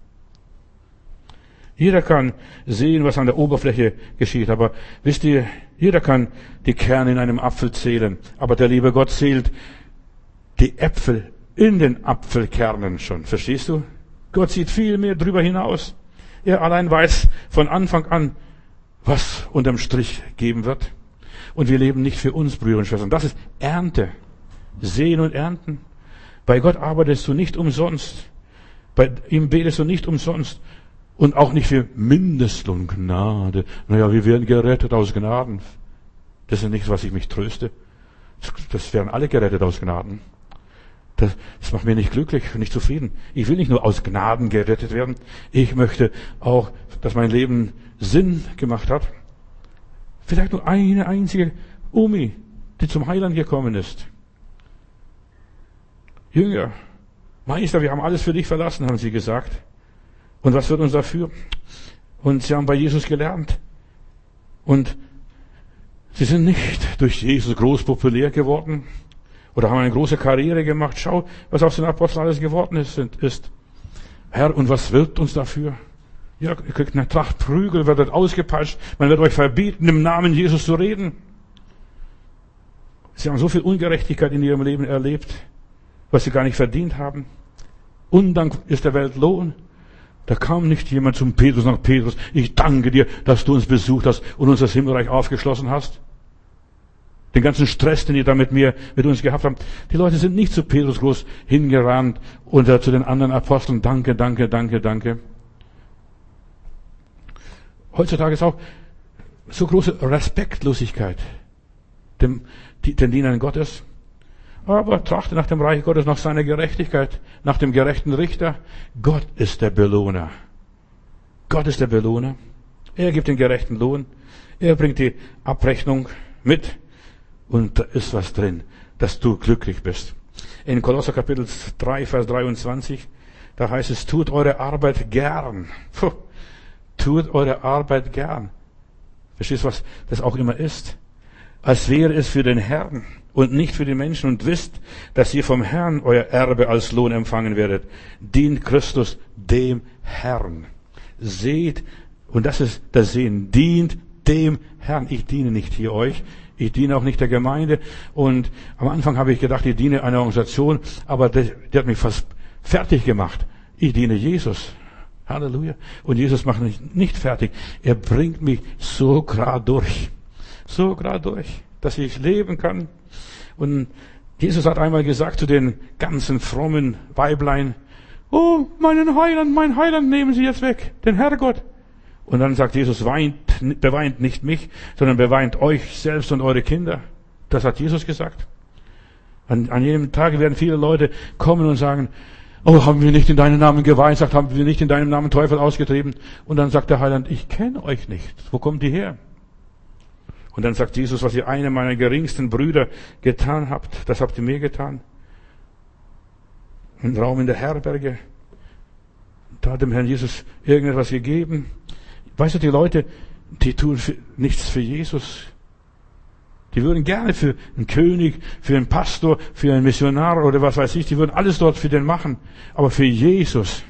Jeder kann sehen, was an der Oberfläche geschieht, aber wisst ihr, jeder kann die Kerne in einem Apfel zählen, aber der liebe Gott zählt die Äpfel in den Apfelkernen schon. Verstehst du? Gott sieht viel mehr drüber hinaus. Er allein weiß von Anfang an, was unterm Strich geben wird. Und wir leben nicht für uns, Brüder und Schwestern. Das ist Ernte. Säen und Ernten. Bei Gott arbeitest du nicht umsonst. Bei ihm betest du nicht umsonst. Und auch nicht für Mindestlohn, Gnade. Naja, wir werden gerettet aus Gnaden. Das ist nicht, was ich mich tröste. Das werden alle gerettet aus Gnaden. Das macht mich nicht glücklich, nicht zufrieden. Ich will nicht nur aus Gnaden gerettet werden. Ich möchte auch, dass mein Leben Sinn gemacht hat. Vielleicht nur eine einzige Omi, die zum Heiland gekommen ist. Jünger, Meister, wir haben alles für dich verlassen, haben sie gesagt. Und was wird uns dafür? Und sie haben bei Jesus gelernt. Und sie sind nicht durch Jesus groß populär geworden oder haben eine große Karriere gemacht. Schau, was aus den Aposteln alles geworden ist. Herr, und was wird uns dafür? Ja, ihr kriegt eine Tracht Prügel, werdet ausgepeitscht, man wird euch verbieten, im Namen Jesus zu reden. Sie haben so viel Ungerechtigkeit in ihrem Leben erlebt, was sie gar nicht verdient haben. Undank ist der Welt Lohn. Da kam nicht jemand zum Petrus und sagt, Petrus, ich danke dir, dass du uns besucht hast und uns das Himmelreich aufgeschlossen hast. Den ganzen Stress, den ihr da mit uns gehabt habt. Die Leute sind nicht zu Petrus groß hingerannt und zu den anderen Aposteln, danke, danke, danke, danke. Heutzutage ist auch so große Respektlosigkeit den Dienern Gottes. Aber trachte nach dem Reich Gottes, nach seiner Gerechtigkeit, nach dem gerechten Richter. Gott ist der Belohner. Gott ist der Belohner. Er gibt den gerechten Lohn. Er bringt die Abrechnung mit. Und da ist was drin, dass du glücklich bist. In Kolosser Kapitel 3, Vers 23, da heißt es, tut eure Arbeit gern. Puh, tut eure Arbeit gern. Verstehst du, was das auch immer ist? Als wäre es für den Herrn und nicht für die Menschen, und wisst, dass ihr vom Herrn euer Erbe als Lohn empfangen werdet. Dient Christus dem Herrn. Seht, und das ist das Sehen, dient dem Herrn. Ich diene nicht hier euch, ich diene auch nicht der Gemeinde. Und am Anfang habe ich gedacht, ich diene einer Organisation, aber die hat mich fast fertig gemacht. Ich diene Jesus. Halleluja. Und Jesus macht mich nicht fertig. Er bringt mich so gerade durch. So gerade durch, dass ich leben kann. Und Jesus hat einmal gesagt zu den ganzen frommen Weiblein, oh, mein Heiland nehmen Sie jetzt weg, den Herrgott. Und dann sagt Jesus, beweint nicht mich, sondern beweint euch selbst und eure Kinder. Das hat Jesus gesagt. An jedem Tag werden viele Leute kommen und sagen, oh, haben wir nicht in deinem Namen geweint, haben wir nicht in deinem Namen Teufel ausgetrieben. Und dann sagt der Heiland, ich kenne euch nicht. Wo kommt ihr her? Und dann sagt Jesus, was ihr einem meiner geringsten Brüder getan habt, das habt ihr mir getan. einen Raum in der Herberge. Da hat dem Herrn Jesus irgendetwas gegeben. Weißt du, die Leute, die tun nichts für Jesus. Die würden gerne für einen König, für einen Pastor, für einen Missionar oder was weiß ich, die würden alles dort für den machen. Aber für Jesus,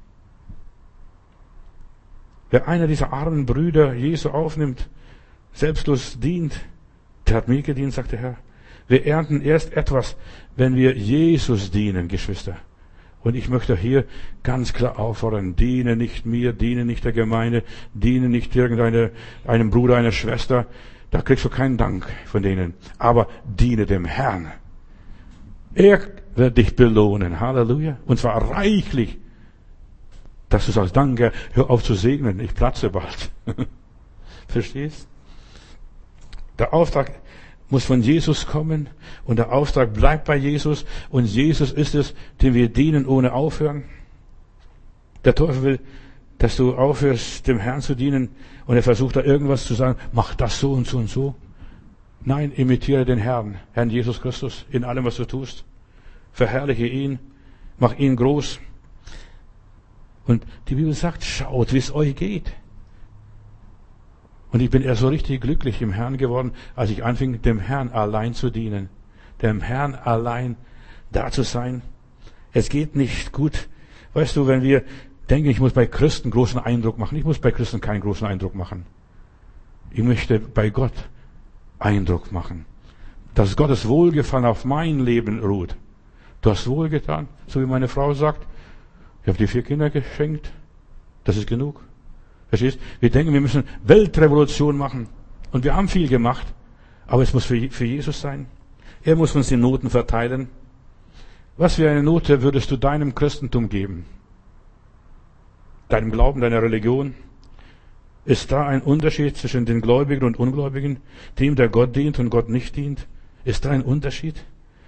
wer einer dieser armen Brüder Jesu aufnimmt, selbstlos dient, der hat mir gedient, sagt der Herr. Wir ernten erst etwas, wenn wir Jesus dienen, Geschwister. Und ich möchte hier ganz klar auffordern, diene nicht mir, diene nicht der Gemeinde, diene nicht einem Bruder, einer Schwester. Da kriegst du keinen Dank von denen. Aber diene dem Herrn. Er wird dich belohnen. Halleluja. Und zwar reichlich. Dass du sagst, danke, hör auf zu segnen, ich platze bald. Verstehst? Der Auftrag muss von Jesus kommen und der Auftrag bleibt bei Jesus und Jesus ist es, dem wir dienen ohne aufhören. Der Teufel will, dass du aufhörst, dem Herrn zu dienen und er versucht da irgendwas zu sagen, mach das so und so und so. Nein, imitiere den Herrn Jesus Christus in allem, was du tust. Verherrliche ihn, mach ihn groß. Und die Bibel sagt, schaut, wie es euch geht. Und ich bin erst so richtig glücklich im Herrn geworden, als ich anfing, dem Herrn allein zu dienen. Dem Herrn allein da zu sein. Es geht nicht gut. Weißt du, wenn wir denken, ich muss bei Christen großen Eindruck machen. Ich muss bei Christen keinen großen Eindruck machen. Ich möchte bei Gott Eindruck machen. Dass Gottes Wohlgefallen auf mein Leben ruht. Du hast wohlgetan, so wie meine Frau sagt. Ich habe dir 4 Kinder geschenkt. Das ist genug. Verstehst? Wir denken, wir müssen Weltrevolution machen. Und wir haben viel gemacht. Aber es muss für Jesus sein. Er muss uns die Noten verteilen. Was für eine Note würdest du deinem Christentum geben? Deinem Glauben, deiner Religion? Ist da ein Unterschied zwischen den Gläubigen und Ungläubigen? Dem, der Gott dient und Gott nicht dient? Ist da ein Unterschied?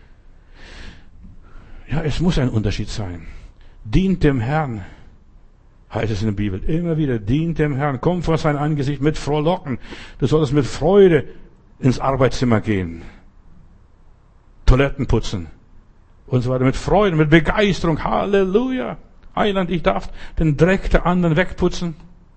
Ja, es muss ein Unterschied sein. Dient dem Herrn, heißt es in der Bibel. Immer wieder, dient dem Herrn. Komm vor sein Angesicht mit Frohlocken. Du solltest mit Freude ins Arbeitszimmer gehen. Toiletten putzen. Und so weiter. Mit Freude, mit Begeisterung. Halleluja. Heiland, ich darf den Dreck der anderen wegputzen.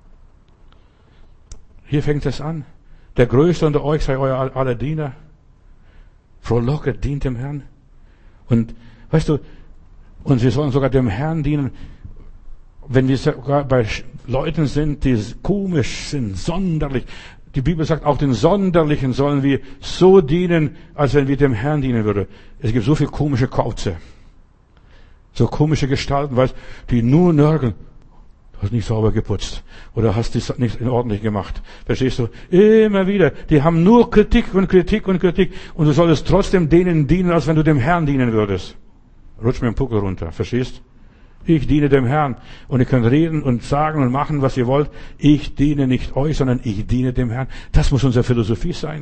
Hier fängt es an. Der Größte unter euch sei euer aller Diener. Frohlocket, dient dem Herrn. Und, weißt du, und wir sollen sogar dem Herrn dienen, wenn wir sogar bei Leuten sind, die komisch sind, sonderlich. Die Bibel sagt, auch den Sonderlichen sollen wir so dienen, als wenn wir dem Herrn dienen würden. Es gibt so viele komische Kauze. So komische Gestalten, weißt, die nur nörgeln. Du hast nicht sauber geputzt. Oder hast das nicht ordentlich gemacht. Verstehst du? Immer wieder. Die haben nur Kritik und Kritik und Kritik. Und du solltest trotzdem denen dienen, als wenn du dem Herrn dienen würdest. Rutsch mir den Puckel runter. Verstehst? Ich diene dem Herrn. Und ihr könnt reden und sagen und machen, was ihr wollt. Ich diene nicht euch, sondern ich diene dem Herrn. Das muss unsere Philosophie sein.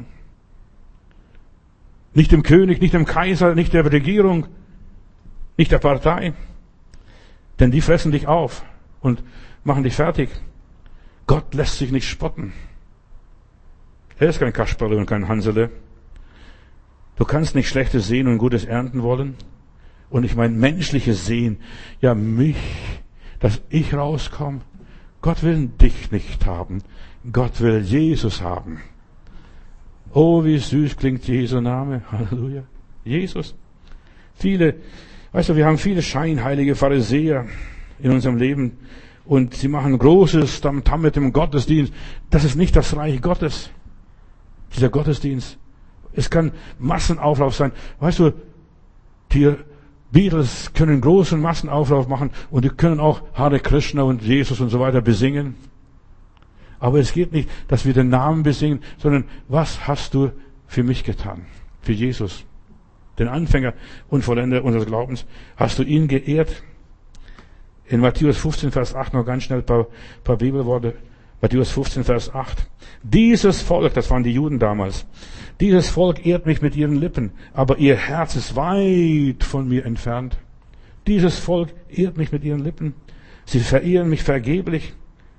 Nicht dem König, nicht dem Kaiser, nicht der Regierung, nicht der Partei. Denn die fressen dich auf und machen dich fertig. Gott lässt sich nicht spotten. Er ist kein Kasperle und kein Hansele. Du kannst nicht Schlechtes sehen und Gutes ernten wollen. Und ich meine menschliches Sehen, ja mich, dass ich rauskomme. Gott will dich nicht haben. Gott will Jesus haben. Oh, wie süß klingt Jesu Name. Halleluja. Jesus. Weißt du, wir haben viele scheinheilige Pharisäer in unserem Leben. Und sie machen großes Tamtam mit dem Gottesdienst. Das ist nicht das Reich Gottes. Dieser Gottesdienst. Es kann Massenauflauf sein. Weißt du, die Beatles können großen Massenauflauf machen und die können auch Hare Krishna und Jesus und so weiter besingen. Aber es geht nicht, dass wir den Namen besingen, sondern was hast du für mich getan? Für Jesus. Den Anfänger und Vollender unseres Glaubens. Hast du ihn geehrt? In Matthäus 15, Vers 8 noch ganz schnell ein paar Bibelworte. Matthäus 15, Vers 8. Dieses Volk, das waren die Juden damals, dieses Volk ehrt mich mit ihren Lippen, aber ihr Herz ist weit von mir entfernt. Dieses Volk ehrt mich mit ihren Lippen. Sie verehren mich vergeblich,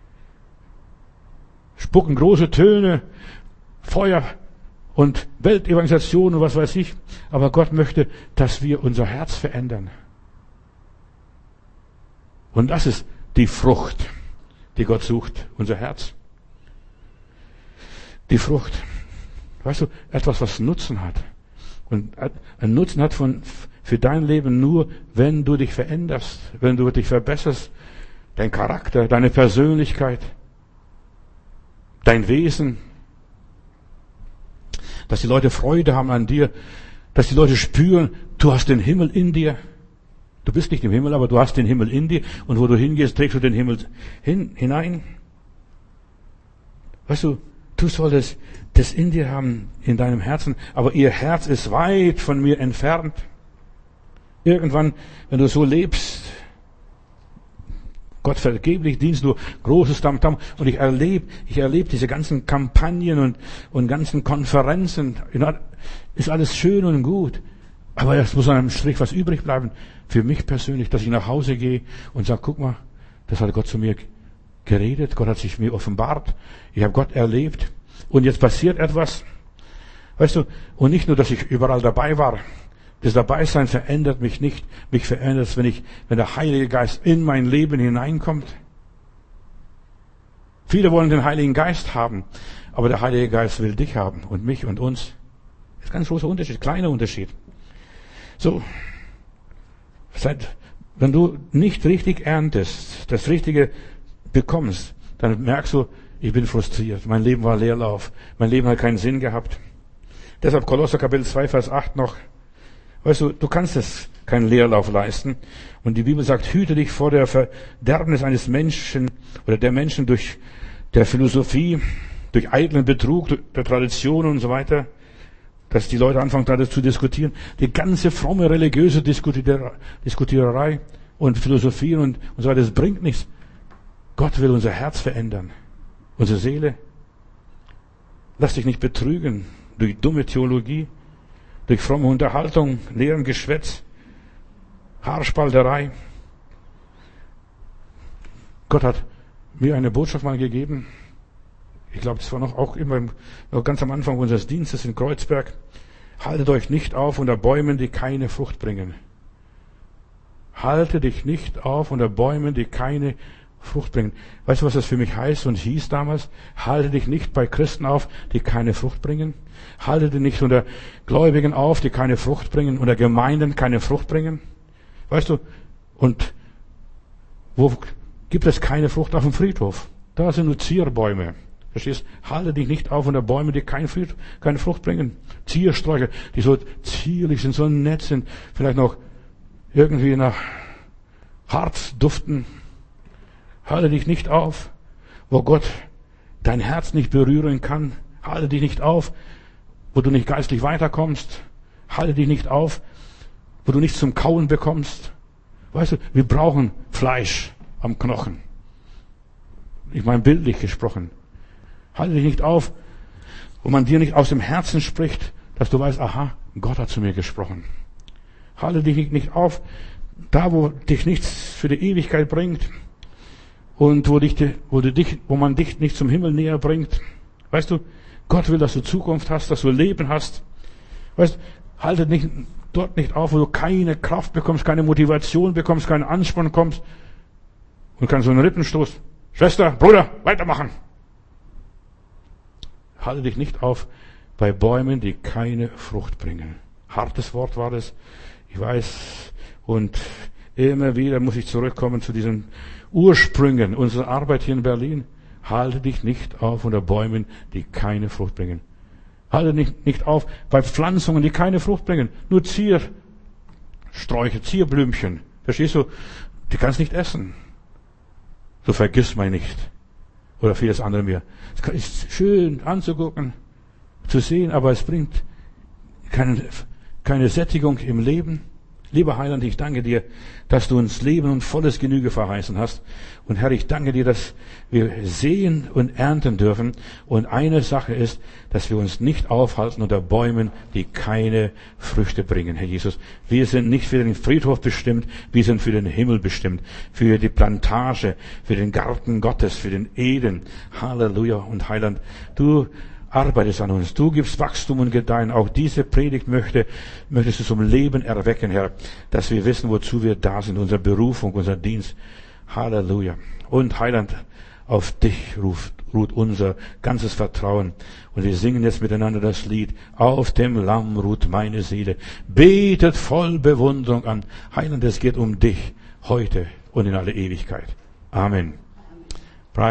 spucken große Töne, Feuer und Weltevangelisation und was weiß ich. Aber Gott möchte, dass wir unser Herz verändern. Und das ist die Frucht, die Gott sucht, unser Herz. Die Frucht. Weißt du, etwas, was Nutzen hat. Und einen Nutzen hat für dein Leben nur, wenn du dich veränderst, wenn du dich verbesserst, dein Charakter, deine Persönlichkeit, dein Wesen, dass die Leute Freude haben an dir, dass die Leute spüren, du hast den Himmel in dir. Du bist nicht im Himmel, aber du hast den Himmel in dir und wo du hingehst, trägst du den Himmel hinein. Weißt du, du solltest das in dir haben, in deinem Herzen, aber ihr Herz ist weit von mir entfernt. Irgendwann, wenn du so lebst, Gott vergeblich dienst du, großes Tamtam, und ich erlebe diese ganzen Kampagnen und ganzen Konferenzen, ist alles schön und gut, aber es muss an einem Strich was übrig bleiben, für mich persönlich, dass ich nach Hause gehe und sage, guck mal, das hat Gott zu mir geredet, Gott hat sich mir offenbart, ich habe Gott erlebt, und jetzt passiert etwas, weißt du, und nicht nur, dass ich überall dabei war. Das Dabeisein verändert mich nicht. Mich verändert es, wenn der Heilige Geist in mein Leben hineinkommt. Viele wollen den Heiligen Geist haben, aber der Heilige Geist will dich haben und mich und uns. Das ist ein ganz großer Unterschied, kleiner Unterschied. So, wenn du nicht richtig erntest, das Richtige bekommst, dann merkst du, ich bin frustriert. Mein Leben war Leerlauf. Mein Leben hat keinen Sinn gehabt. Deshalb Kolosser Kapitel 2, Vers 8 noch. Weißt du, du kannst es keinen Leerlauf leisten. Und die Bibel sagt, hüte dich vor der Verderbnis eines Menschen oder der Menschen durch der Philosophie, durch eitlen Betrug, durch der Tradition und so weiter. Dass die Leute anfangen, da zu diskutieren. Die ganze fromme religiöse Diskutiererei und Philosophie und so weiter, das bringt nichts. Gott will unser Herz verändern. Unsere Seele. Lass dich nicht betrügen durch dumme Theologie, durch fromme Unterhaltung, leeren Geschwätz, Haarspalterei. Gott hat mir eine Botschaft mal gegeben. Ich glaube, das war noch ganz am Anfang unseres Dienstes in Kreuzberg. Haltet euch nicht auf unter Bäumen, die keine Frucht bringen. Halte dich nicht auf unter Bäumen, die keine Frucht bringen. Weißt du, was das für mich heißt und hieß damals? Halte dich nicht bei Christen auf, die keine Frucht bringen. Halte dich nicht unter Gläubigen auf, die keine Frucht bringen, unter Gemeinden keine Frucht bringen. Weißt du, und wo gibt es keine Frucht? Auf dem Friedhof. Da sind nur Zierbäume. Verstehst? Halte dich nicht auf unter Bäume, die keine Frucht bringen. Ziersträucher, die so zierlich sind, so nett sind, vielleicht noch irgendwie nach Harz duften. Halte dich nicht auf, wo Gott dein Herz nicht berühren kann. Halte dich nicht auf, wo du nicht geistlich weiterkommst. Halte dich nicht auf, wo du nichts zum Kauen bekommst. Weißt du, wir brauchen Fleisch am Knochen. Ich meine bildlich gesprochen. Halte dich nicht auf, wo man dir nicht aus dem Herzen spricht, dass du weißt, aha, Gott hat zu mir gesprochen. Halte dich nicht auf, da wo dich nichts für die Ewigkeit bringt und wo man dich nicht zum Himmel näher bringt. Weißt du, Gott will, dass du Zukunft hast, dass du Leben hast. Weißt du, halte dich dort nicht auf, wo du keine Kraft bekommst, keine Motivation bekommst, keinen Ansporn bekommst und kannst so einen Rippenstoß. Schwester, Bruder, weitermachen. Halte dich nicht auf bei Bäumen, die keine Frucht bringen. Hartes Wort war das, ich weiß, und immer wieder muss ich zurückkommen zu diesen Ursprüngen unserer Arbeit hier in Berlin. Halte dich nicht auf unter Bäumen, die keine Frucht bringen. Halte dich nicht auf bei Pflanzungen, die keine Frucht bringen. Nur Ziersträucher, Zierblümchen. Verstehst du? Die kannst nicht essen. So vergiss mal nicht. Oder vieles andere mehr. Es ist schön anzugucken, zu sehen, aber es bringt keine Sättigung im Leben. Lieber Heiland, ich danke dir, dass du uns Leben und volles Genüge verheißen hast. Und Herr, ich danke dir, dass wir sehen und ernten dürfen. Und eine Sache ist, dass wir uns nicht aufhalten unter Bäumen, die keine Früchte bringen, Herr Jesus. Wir sind nicht für den Friedhof bestimmt, wir sind für den Himmel bestimmt, für die Plantage, für den Garten Gottes, für den Eden. Halleluja. Und Heiland, du arbeitest an uns. Du gibst Wachstum und Gedeihen. Auch diese Predigt möchtest du zum Leben erwecken, Herr, dass wir wissen, wozu wir da sind, unsere Berufung, unser Dienst. Halleluja. Und Heiland, auf dich ruht unser ganzes Vertrauen. Und wir singen jetzt miteinander das Lied. Auf dem Lamm ruht meine Seele. Betet voll Bewunderung an. Heiland, es geht um dich heute und in alle Ewigkeit. Amen.